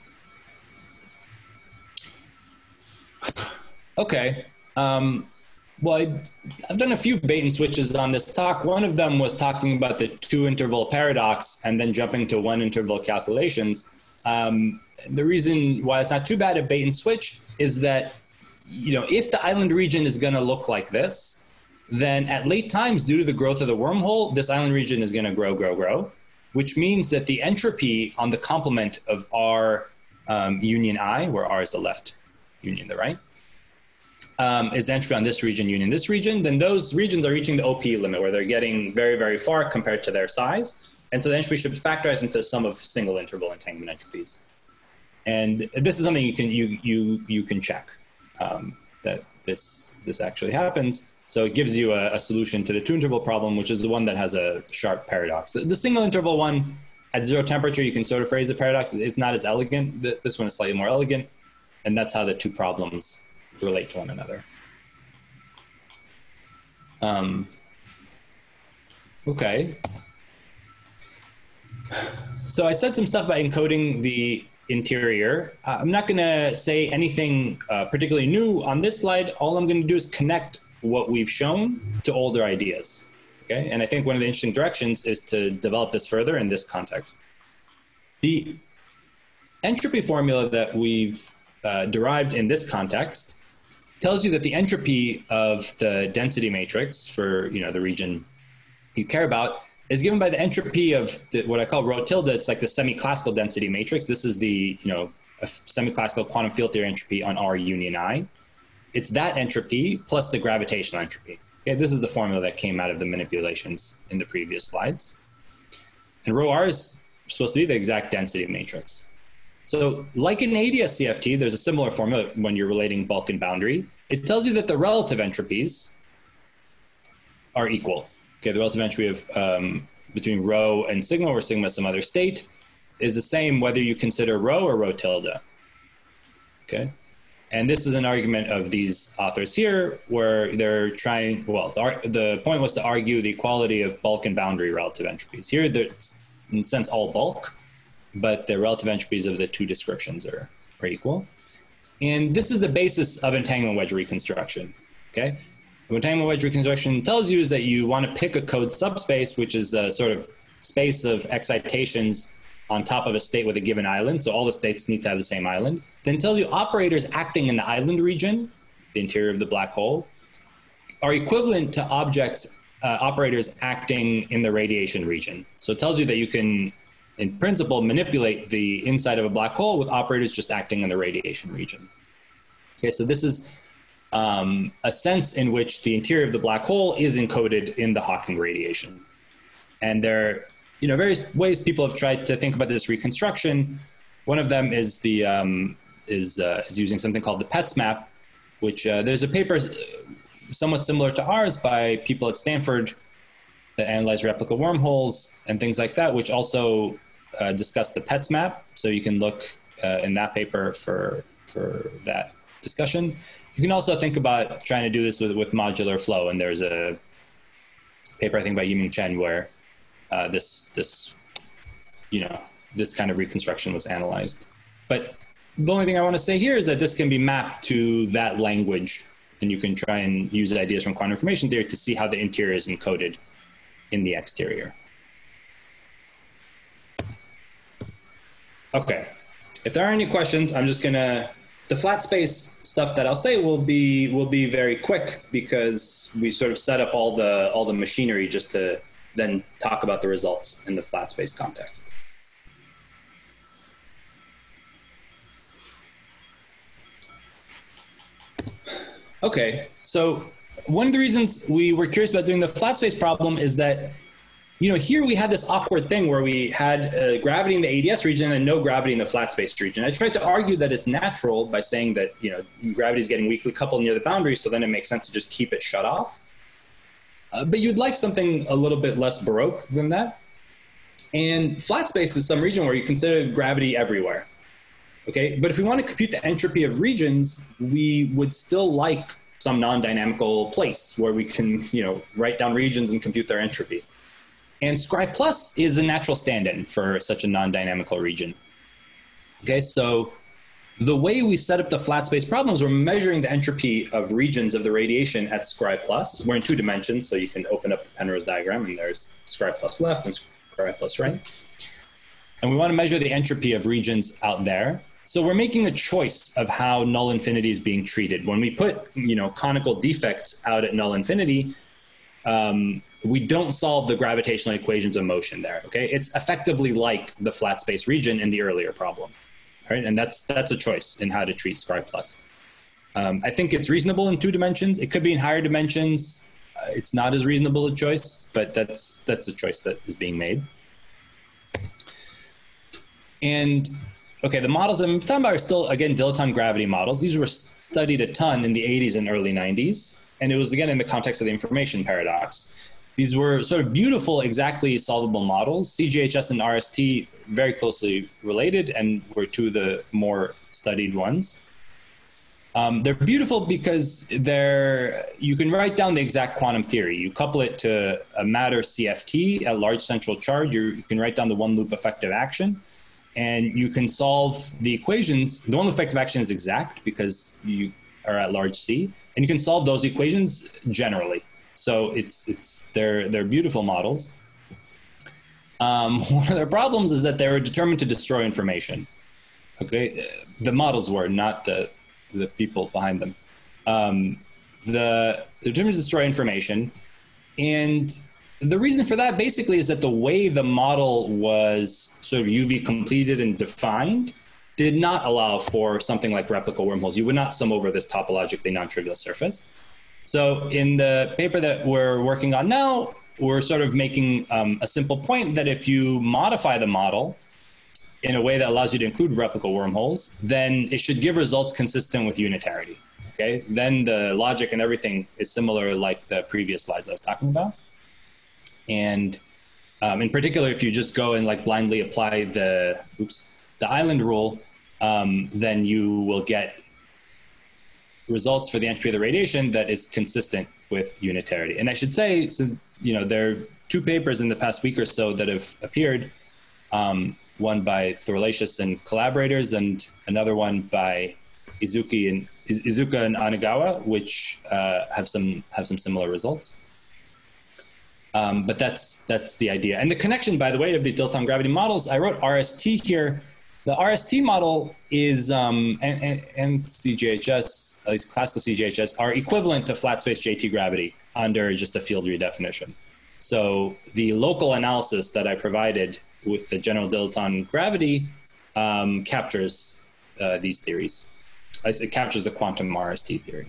Okay. Well, I've done a few bait and switches on this talk. One of them was talking about the two interval paradox and then jumping to one interval calculations. The reason why it's not too bad at bait and switch is that, if the island region is going to look like this, then at late times, due to the growth of the wormhole, this island region is going to grow, which means that the entropy on the complement of R union I, where R is the left, union the right, is the entropy on this region union this region, then those regions are reaching the OP limit where they're getting very, very far compared to their size. And so the entropy should factorize into the sum of single interval entanglement entropies. And this is something you can check that this actually happens. So it gives you a solution to the two interval problem, which is the one that has a sharp paradox. The single interval one at zero temperature, you can sort of phrase a paradox. It's not as elegant. This one is slightly more elegant. And that's how the two problems relate to one another. Okay. So I said some stuff about encoding the interior. I'm not going to say anything particularly new on this slide. All I'm going to do is connect what we've shown to older ideas. Okay, and I think one of the interesting directions is to develop this further in this context. The entropy formula that we've derived in this context tells you that the entropy of the density matrix for the region you care about is given by the entropy of what I call rho tilde. It's like the semi-classical density matrix. This is the a semi-classical quantum field theory entropy on R union I. It's that entropy plus the gravitational entropy. Okay, this is the formula that came out of the manipulations in the previous slides. And rho R is supposed to be the exact density matrix. So like in ADS CFT, there's a similar formula when you're relating bulk and boundary. It tells you that the relative entropies are equal. Okay, the relative entropy of between rho and sigma, where sigma is some other state, is the same whether you consider rho or rho tilde. Okay, and this is an argument of these authors here, where they're trying. Well, the point was to argue the equality of bulk and boundary relative entropies. Here, it's in a sense all bulk, but the relative entropies of the two descriptions are equal. And this is the basis of entanglement wedge reconstruction. Okay. What entanglement wedge reconstruction tells you is that you want to pick a code subspace, which is a sort of space of excitations on top of a state with a given island. So all the states need to have the same island. Then tells you operators acting in the island region, the interior of the black hole, are equivalent to operators acting in the radiation region. So it tells you that you can, in principle, manipulate the inside of a black hole with operators just acting in the radiation region. Okay, so this is a sense in which the interior of the black hole is encoded in the Hawking radiation. And there are various ways people have tried to think about this reconstruction. One of them is is using something called the PETS map, which there's a paper somewhat similar to ours by people at Stanford that analyze replica wormholes and things like that, which also discuss the PETS map. So you can look in that paper for that discussion. You can also think about trying to do this with modular flow. And there's a paper, I think, by Yiming Chen, where this kind of reconstruction was analyzed. But the only thing I want to say here is that this can be mapped to that language, and you can try and use ideas from quantum information theory to see how the interior is encoded in the exterior. Okay, if there are any questions, I'm just gonna, the flat space stuff that I'll say will be very quick, because we sort of set up all the machinery just to then talk about the results in the flat space context. Okay, so one of the reasons we were curious about doing the flat space problem is that, here we had this awkward thing where we had gravity in the ADS region and no gravity in the flat space region. I tried to argue that it's natural by saying that, gravity is getting weakly coupled near the boundary, so then it makes sense to just keep it shut off. But you'd like something a little bit less Baroque than that. And flat space is some region where you consider gravity everywhere. Okay, but if we want to compute the entropy of regions, we would still like some non-dynamical place where we can, write down regions and compute their entropy. And Scri Plus is a natural stand-in for such a non-dynamical region. Okay, so the way we set up the flat space problems, we're measuring the entropy of regions of the radiation at Scri plus. We're in 2 dimensions, so you can open up the Penrose diagram, and there's Scri plus left and Scri plus right. And we want to measure the entropy of regions out there. So we're making a choice of how null infinity is being treated. When we put, conical defects out at null infinity, we don't solve the gravitational equations of motion there. Okay, it's effectively like the flat space region in the earlier problem. Right, and that's a choice in how to treat Scri plus. I think it's reasonable in 2 dimensions. It could be in higher dimensions. It's not as reasonable a choice, but that's a choice that is being made. And okay, the models I'm talking about are still, again, dilettante gravity models. These were studied a ton in the 80s and early 90s, and it was, again, in the context of the information paradox. These were sort of beautiful, exactly solvable models. CGHS and RST very closely related and were 2 of the more studied ones. They're beautiful because you can write down the exact quantum theory. You couple it to a matter CFT, a large central charge. You can write down the one loop effective action, and you can solve the equations. The one loop effective action is exact because you are at large C, and you can solve those equations generally. So they're beautiful models. One of their problems is that they were determined to destroy information. Okay, the models were, not the people behind them. They're determined to destroy information, and the reason for that basically is that the way the model was sort of UV completed and defined did not allow for something like replica wormholes. You would not sum over this topologically non-trivial surface. So in the paper that we're working on now, we're sort of making a simple point that if you modify the model in a way that allows you to include replica wormholes, then it should give results consistent with unitarity. Okay, then the logic and everything is similar like the previous slides I was talking about. And in particular, if you just go and like blindly apply the island rule, then you will get results for the entropy of the radiation that is consistent with unitarity. And I should say, so, there are 2 papers in the past week or so that have appeared, one by Thorlacius and collaborators, and another one by Izuka and Anagawa, which have some similar results. But that's the idea. And the connection, by the way, of these dilettante gravity models, I wrote RST here. The RST model is, and CGHS, at least classical CGHS, are equivalent to flat space JT gravity under just a field redefinition. So the local analysis that I provided with the general dilettante gravity captures these theories. It captures the quantum RST theory.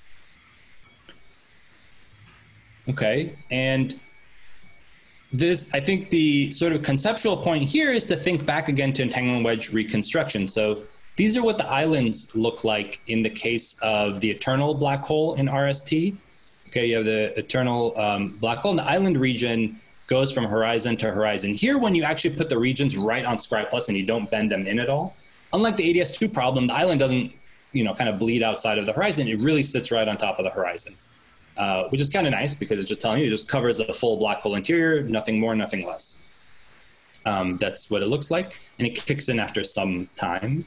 Okay, and this, I think the sort of conceptual point here is to think back again to entanglement wedge reconstruction. So these are what the islands look like in the case of the eternal black hole in RST. Okay, you have the eternal black hole, and the island region goes from horizon to horizon. Here, when you actually put the regions right on Scri plus and you don't bend them in at all, unlike the ADS2 problem, the island doesn't, kind of bleed outside of the horizon. It really sits right on top of the horizon. Which is kind of nice because it's just telling you it just covers the full black hole interior, nothing more, nothing less. That's what it looks like, and it kicks in after some time.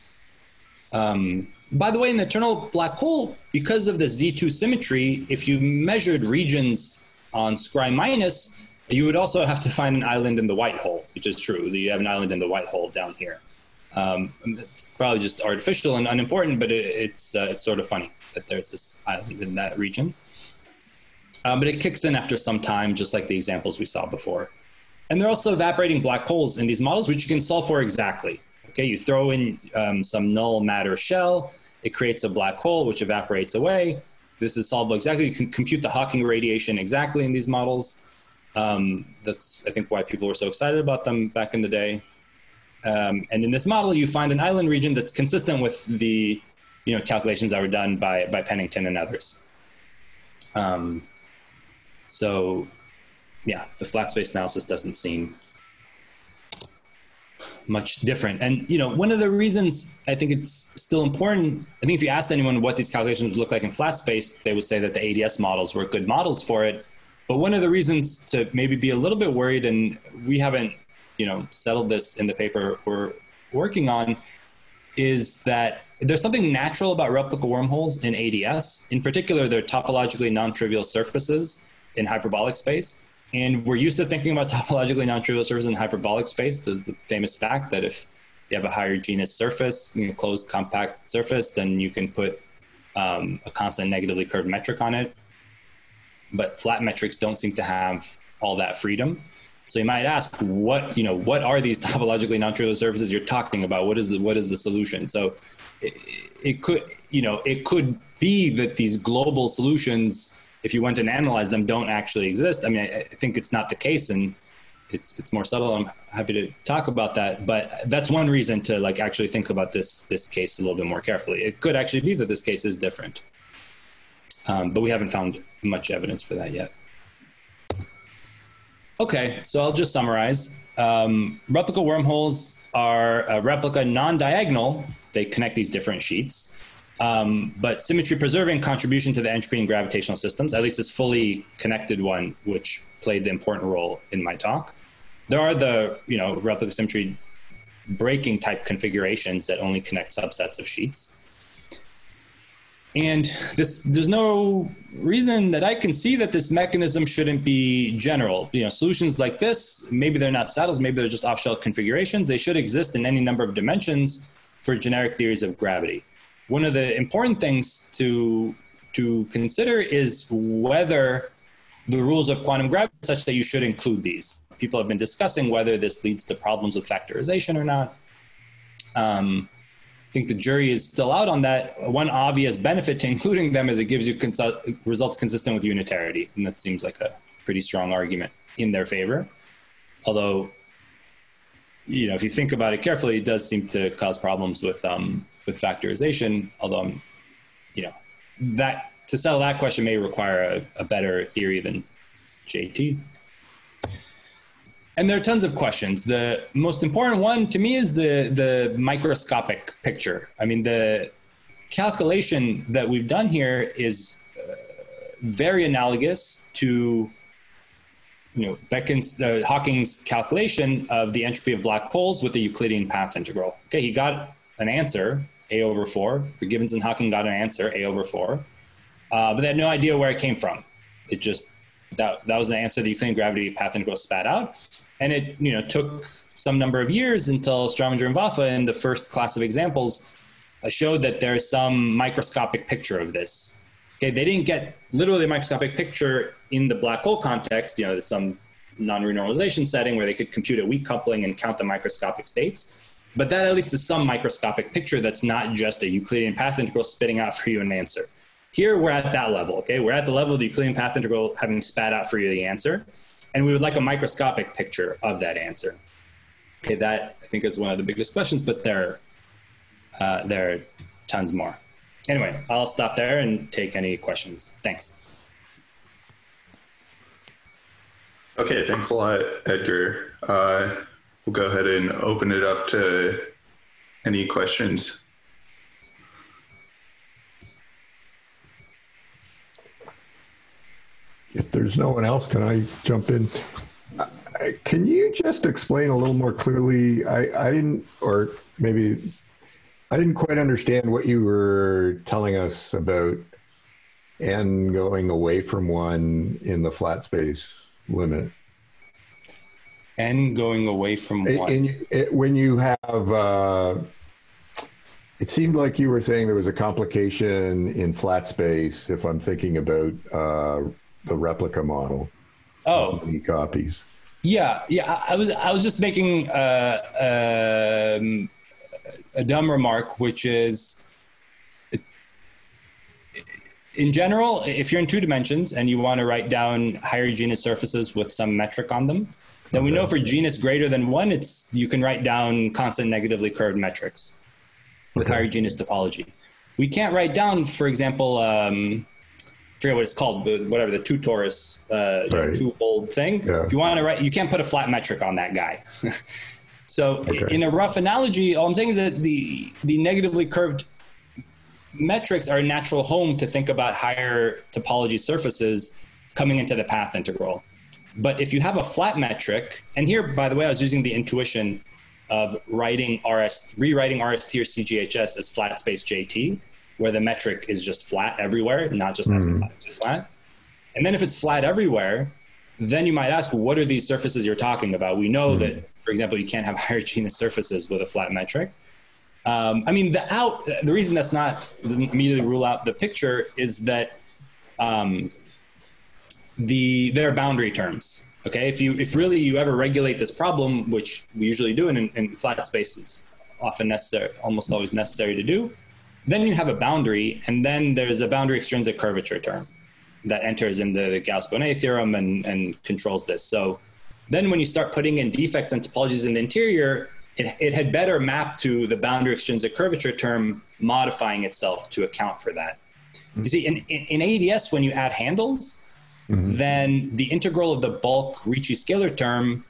By the way, in the eternal black hole, because of the Z2 symmetry, if you measured regions on Scri minus, you would also have to find an island in the white hole, which is true. You have an island in the white hole down here. It's probably just artificial and unimportant, but it's sort of funny that there's this island in that region. But it kicks in after some time, just like the examples we saw before. And they're also evaporating black holes in these models, which you can solve for exactly. Okay, you throw in some null matter shell, it creates a black hole, which evaporates away. This is solvable exactly. You can compute the Hawking radiation exactly in these models. That's, I think, why people were so excited about them back in the day. And in this model, you find an island region that's consistent with the calculations that were done by Pennington and others. So, yeah, the flat space analysis doesn't seem much different. And, one of the reasons I think it's still important, I think if you asked anyone what these calculations would look like in flat space, they would say that the ADS models were good models for it. But one of the reasons to maybe be a little bit worried, and we haven't, settled this in the paper we're working on, is that there's something natural about replica wormholes in ADS. In particular, they're topologically non-trivial surfaces in hyperbolic space. And we're used to thinking about topologically non-trivial surfaces in hyperbolic space. There's the famous fact that if you have a higher genus surface, closed compact surface, then you can put a constant negatively curved metric on it. But flat metrics don't seem to have all that freedom. So you might ask, what are these topologically non-trivial surfaces you're talking about? What is the solution? So it could be that these global solutions, if you went and analyze them, don't actually exist. I mean, I think it's not the case, and it's more subtle. I'm happy to talk about that, but that's one reason to actually think about this case a little bit more carefully. It could actually be that this case is different, but we haven't found much evidence for that yet. Okay, so I'll just summarize. Replica wormholes are a replica non-diagonal. They connect these different sheets, but symmetry preserving contribution to the entropy and gravitational systems, at least this fully connected one, which played the important role in my talk. There are the replica symmetry breaking type configurations that only connect subsets of sheets. And there's no reason that I can see that this mechanism shouldn't be general. Solutions like this, maybe they're not saddles, maybe they're just off-shell configurations. They should exist in any number of dimensions for generic theories of gravity. One of the important things to consider is whether the rules of quantum gravity are such that you should include these. People have been discussing whether this leads to problems with factorization or not. I think the jury is still out on that. One obvious benefit to including them is it gives you results consistent with unitarity. And that seems like a pretty strong argument in their favor. Although, if you think about it carefully, it does seem to cause problems with factorization. Although, that to settle that question may require a better theory than JT. And there are tons of questions. The most important one to me is the microscopic picture. I mean, the calculation that we've done here is very analogous to Hawking's calculation of the entropy of black holes with the Euclidean path integral. Okay, he got an answer, A over 4. Gibbons and Hawking got an answer, A over 4. But they had no idea where it came from. It just, that was the answer the Euclidean gravity path integral spat out. And it took some number of years until Strominger and Vafa in the first class of examples showed that there's some microscopic picture of this. Okay, they didn't get literally a microscopic picture in the black hole context. There's some non-renormalization setting where they could compute a weak coupling and count the microscopic states. But that at least is some microscopic picture that's not just a Euclidean path integral spitting out for you an answer. Here we're at that level, okay? We're at the level of the Euclidean path integral having spat out for you the answer. And we would like a microscopic picture of that answer. Okay, that I think is one of the biggest questions, but there are tons more. Anyway, I'll stop there and take any questions. Thanks. Okay, thanks a lot, Edgar. We'll go ahead and open it up to any questions. If there's no one else, can I jump in? Can you just explain a little more clearly? I didn't quite understand what you were telling us about n going away from 1 in the flat space limit. N going away from 1. When you have, it seemed like you were saying there was a complication in flat space, if I'm thinking about the replica model. Oh, many copies. Yeah. I was just making a dumb remark, which is, in general, if you're in 2 dimensions and you want to write down higher genus surfaces with some metric on them, then we know for genus greater than 1, you can write down constant negatively curved metrics with higher genus topology. We can't write down, for example, I forget what it's called, but whatever, the 2 torus, 2-fold thing. Yeah. If you want to write, you can't put a flat metric on that guy. So in a rough analogy, all I'm saying is that the negatively curved metrics are a natural home to think about higher topology surfaces coming into the path integral. But if you have a flat metric, and here, by the way, I was using the intuition of rewriting RST or CGHS as flat space JT, where the metric is just flat everywhere, not just asymptotically flat. And then if it's flat everywhere, then you might ask, what are these surfaces you're talking about? We know that, for example, you can't have higher genus surfaces with a flat metric. I mean, the reason doesn't immediately rule out the picture is that there are boundary terms. Okay, if really you ever regulate this problem, which we usually do in flat space, it's often necessary, almost always necessary to do, then you have a boundary, and then there's a boundary extrinsic curvature term that enters in the Gauss-Bonnet theorem and controls this. So then when you start putting in defects and topologies in the interior, it had better map to the boundary extrinsic curvature term modifying itself to account for that. You see, in AEDS, when you add handles, then the integral of the bulk Ricci scalar term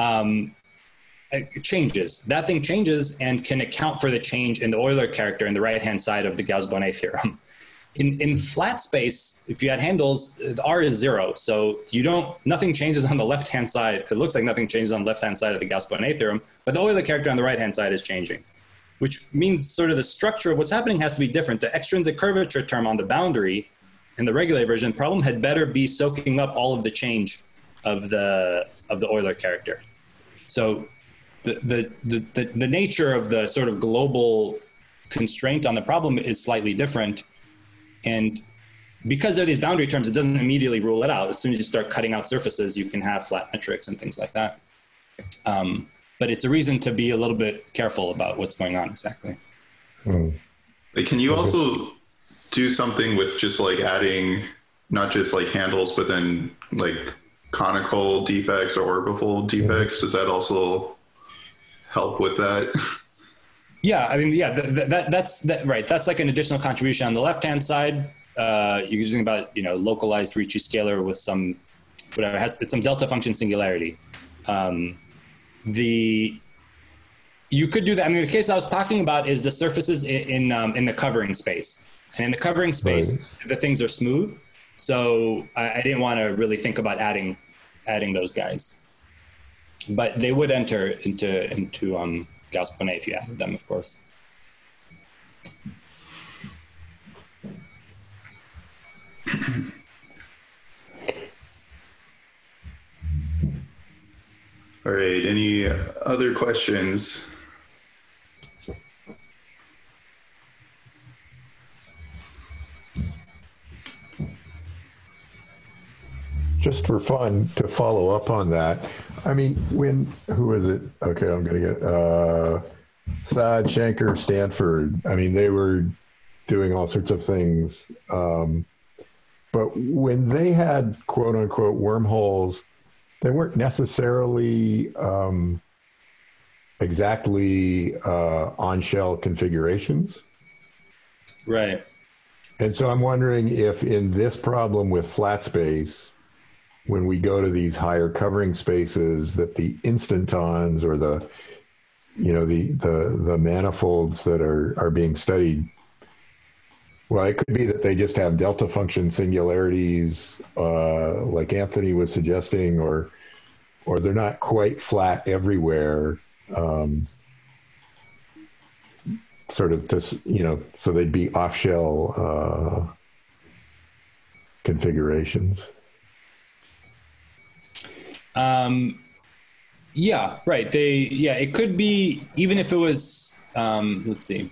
changes. That thing changes and can account for the change in the Euler character in the right-hand side of the Gauss-Bonnet theorem. In flat space, if you add handles, the R is 0. So nothing changes on the left-hand side. It looks like nothing changes on the left-hand side of the Gauss-Bonnet theorem, but the Euler character on the right-hand side is changing, which means sort of the structure of what's happening has to be different. The extrinsic curvature term on the boundary in the regulated version problem had better be soaking up all of the change of the Euler character. So the nature of the sort of global constraint on the problem is slightly different. And because there are these boundary terms, it doesn't immediately rule it out. As soon as you start cutting out surfaces, you can have flat metrics and things like that. But it's a reason to be a little bit careful about what's going on exactly. Can you also do something with just like adding not just like handles, but then like conical defects or orbital defects? Does that also help with that? Yeah, I mean, yeah, that's right. That's like an additional contribution on the left-hand side. You're using about, localized Ricci scalar with some, whatever, it's some delta function singularity. You could do that. I mean, the case I was talking about is the surfaces in the covering space. And in the covering space, the things are smooth. So I didn't want to really think about adding those guys. But they would enter into Gauss-Bonnet if you added them, of course. All right, any other questions? Just for fun, to follow up on that, I mean, who is it? Okay, I'm going to get Saad, Shanker, Stanford. I mean, they were doing all sorts of things. But when they had quote unquote wormholes, they weren't necessarily exactly on-shell configurations. Right. And so I'm wondering if in this problem with flat space, when we go to these higher covering spaces, that the instantons or the manifolds that are being studied, well, it could be that they just have delta function singularities, like Anthony was suggesting, or they're not quite flat everywhere. Sort of this, so they'd be off-shell configurations. Yeah, right. It could be, even if it was, let's see.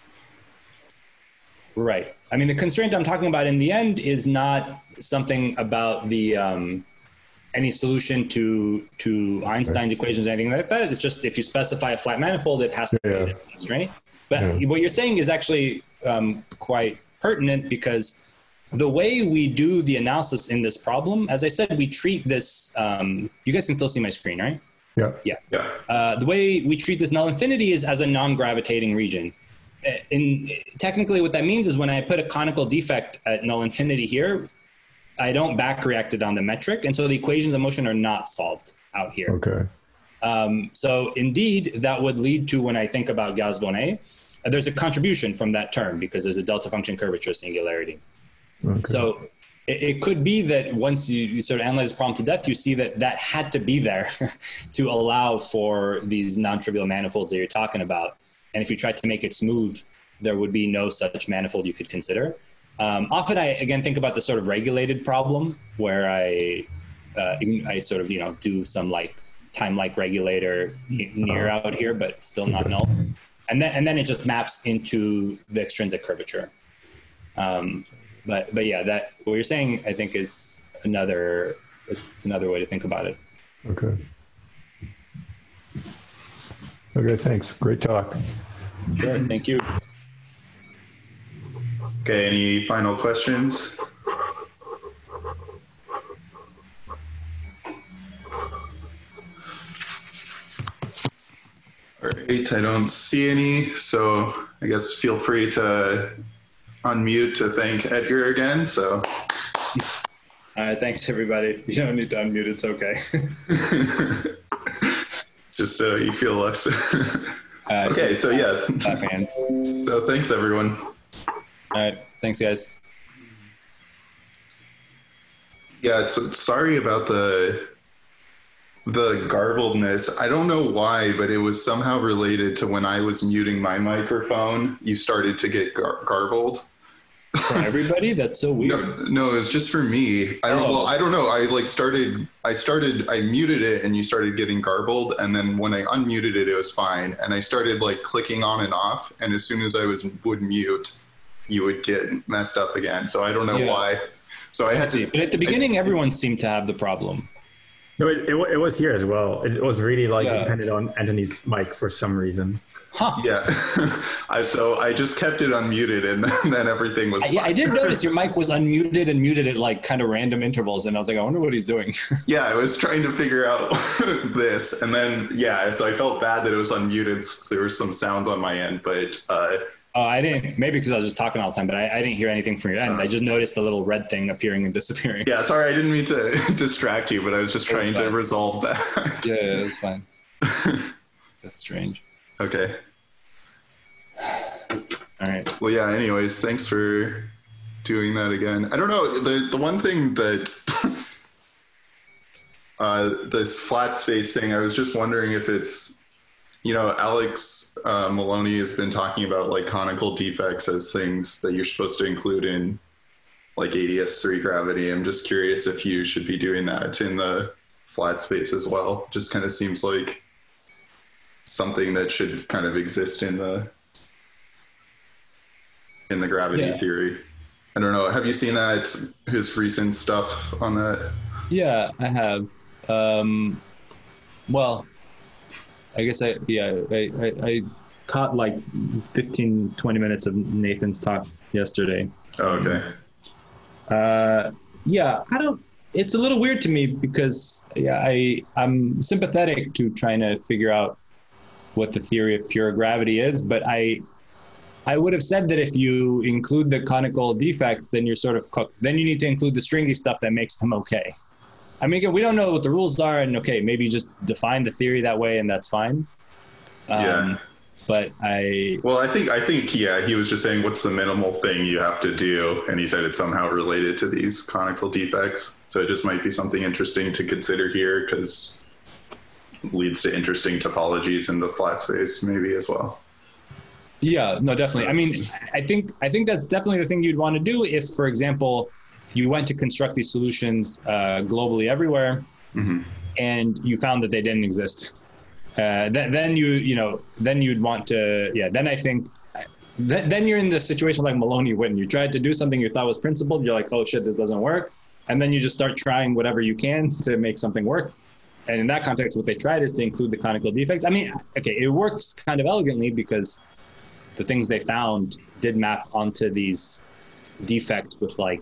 Right. I mean, the constraint I'm talking about in the end is not something about the, any solution to Einstein's equations or anything like that. It's just, if you specify a flat manifold, it has to be a constraint. But what you're saying is actually quite pertinent, because the way we do the analysis in this problem, as I said, we treat this, you guys can still see my screen, right? Yeah. The way we treat this null infinity is as a non-gravitating region. Technically what that means is when I put a conical defect at null infinity here, I don't back react it on the metric. And so the equations of motion are not solved out here. Okay. So indeed, that would lead to, when I think about Gauss-Bonnet, there's a contribution from that term because there's a delta function curvature singularity. Okay. So it could be that once you sort of analyze the problem to depth, you see that had to be there to allow for these non-trivial manifolds that you're talking about. And if you tried to make it smooth, there would be no such manifold you could consider. Often I, again, think about the sort of regulated problem where I sort of, do some like time-like regulator near out here, but still not null. And then it just maps into the extrinsic curvature. But yeah, that what you're saying, I think, is another way to think about it. Okay. Okay, thanks. Great talk. Sure, thank you. Okay, any final questions? All right, I don't see any, so I guess feel free to unmute to thank Edgar again. So, all right, thanks everybody. You don't need to unmute; it's okay. Just so you feel less. Okay, so yeah. Hands. So thanks everyone. All right, thanks guys. Yeah, so sorry about the garbledness. I don't know why, but it was somehow related to when I was muting my microphone, you started to get garbled. For everybody? That's so weird. No, it was just for me. I don't know. I muted it and you started getting garbled. And then when I unmuted it, it was fine. And I started like clicking on and off. And as soon as I would mute, you would get messed up again. So I don't know why. So I had to. But at the beginning, everyone seemed to have the problem. No, it was here as well. It was really dependent on Anthony's mic for some reason. Huh. Yeah. So I just kept it unmuted and then everything was fine. Yeah, I did notice your mic was unmuted and muted at like kind of random intervals. And I was like, I wonder what he's doing. Yeah, I was trying to figure out this. And then, so I felt bad that it was unmuted. So there were some sounds on my end, but... I didn't, maybe because I was just talking all the time, but I didn't hear anything from your end. I just noticed the little red thing appearing and disappearing. Yeah, sorry, I didn't mean to distract you, but I was just trying to resolve that. Yeah, that's fine. That's strange. Okay. All right. Well, yeah, anyways, thanks for doing that again. I don't know, the one thing that, this flat space thing, I was just wondering if it's, Alex Maloney has been talking about like conical defects as things that you're supposed to include in like ADS3 gravity. I'm just curious if you should be doing that in the flat space as well. Just kind of seems like something that should kind of exist in the gravity theory. I don't know. Have you seen that, his recent stuff on that? Yeah, I have. Well, I guess I caught like 15, 20 minutes of Nathan's talk yesterday. Oh, okay. It's a little weird to me because I'm sympathetic to trying to figure out what the theory of pure gravity is, but I would have said that if you include the conical defect, then you're sort of cooked. Then you need to include the stringy stuff that makes them okay. I mean, again, we don't know what the rules are, and maybe just define the theory that way, and that's fine. But I think, he was just saying, what's the minimal thing you have to do? And he said it's somehow related to these conical defects. So it just might be something interesting to consider here because it leads to interesting topologies in the flat space maybe as well. Yeah, no, definitely. I mean, I think that's definitely the thing you'd want to do if, for example, you went to construct these solutions globally everywhere, and you found that they didn't exist. Then you'd want to, then I think, then you're in the situation like Maloney-Witten. You tried to do something you thought was principled. You're like, oh shit, this doesn't work. And then you just start trying whatever you can to make something work. And in that context, what they tried is to include the conical defects. I mean, okay, it works kind of elegantly because the things they found did map onto these defects with like,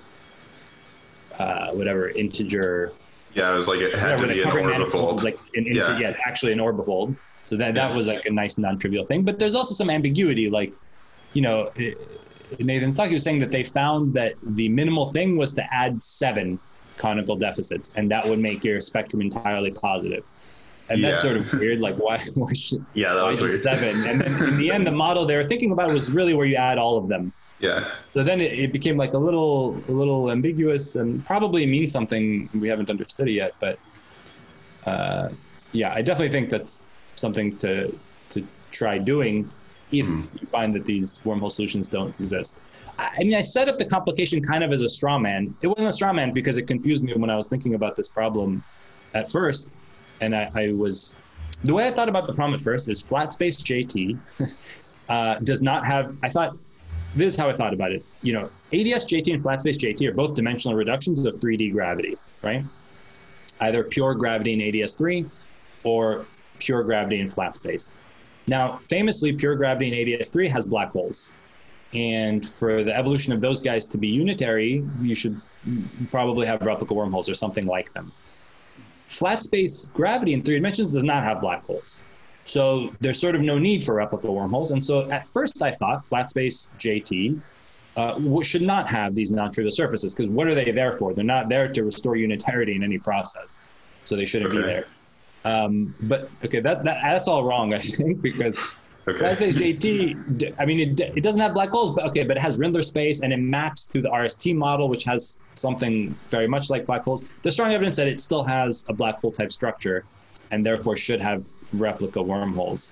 whatever integer. Yeah, it was like it had to be an orbifold. Like actually an orbifold. So that was like a nice non-trivial thing. But there's also some ambiguity. Like, Nathan Stuckey was saying that they found that the minimal thing was to add 7 conical deficits, and that would make your spectrum entirely positive. And that's sort of weird. Like, why should, that was weird. 7? And then in the end, the model they were thinking about was really where you add all of them. Yeah. So then it became like a little ambiguous, and probably means something we haven't understood it yet. But yeah, I definitely think that's something to try doing if you find that these wormhole solutions don't exist. I mean, I set up the complication kind of as a straw man. It wasn't a straw man because it confused me when I was thinking about this problem at first. And the way I thought about the problem at first is flat space JT does not have, this is how I thought about it. You know, ADS JT and flat space JT are both dimensional reductions of 3D gravity, right? Either pure gravity in ADS3 or pure gravity in flat space. Now, famously, pure gravity in ADS3 has black holes. And for the evolution of those guys to be unitary, you should probably have replica wormholes or something like them. Flat space gravity in 3 dimensions does not have black holes. So there's sort of no need for replica wormholes. And so at first I thought flat space JT should not have these non-trivial surfaces, because what are they there for? They're not there to restore unitarity in any process. So they shouldn't be there. But okay, that's all wrong, I think, because flat space JT, I mean, it doesn't have black holes, but it has Rindler space, and it maps to the RST model, which has something very much like black holes. There's strong evidence that it still has a black hole type structure, and therefore should have replica wormholes.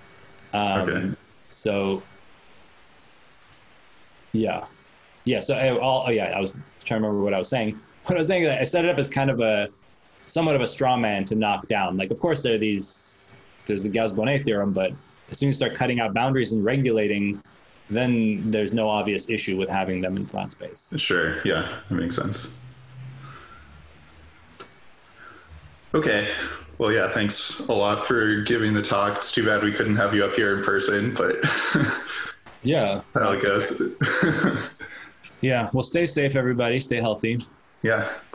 So yeah. So I was trying to remember what I was saying. What I was saying is I set it up as kind of somewhat of a straw man to knock down. Like, of course, there's the Gauss-Bonnet theorem, but as soon as you start cutting out boundaries and regulating, then there's no obvious issue with having them in flat space. Sure. Yeah, that makes sense. Okay. Well, yeah, thanks a lot for giving the talk. It's too bad we couldn't have you up here in person, but yeah, how it goes. Yeah. Well, stay safe, everybody. Stay healthy. Yeah.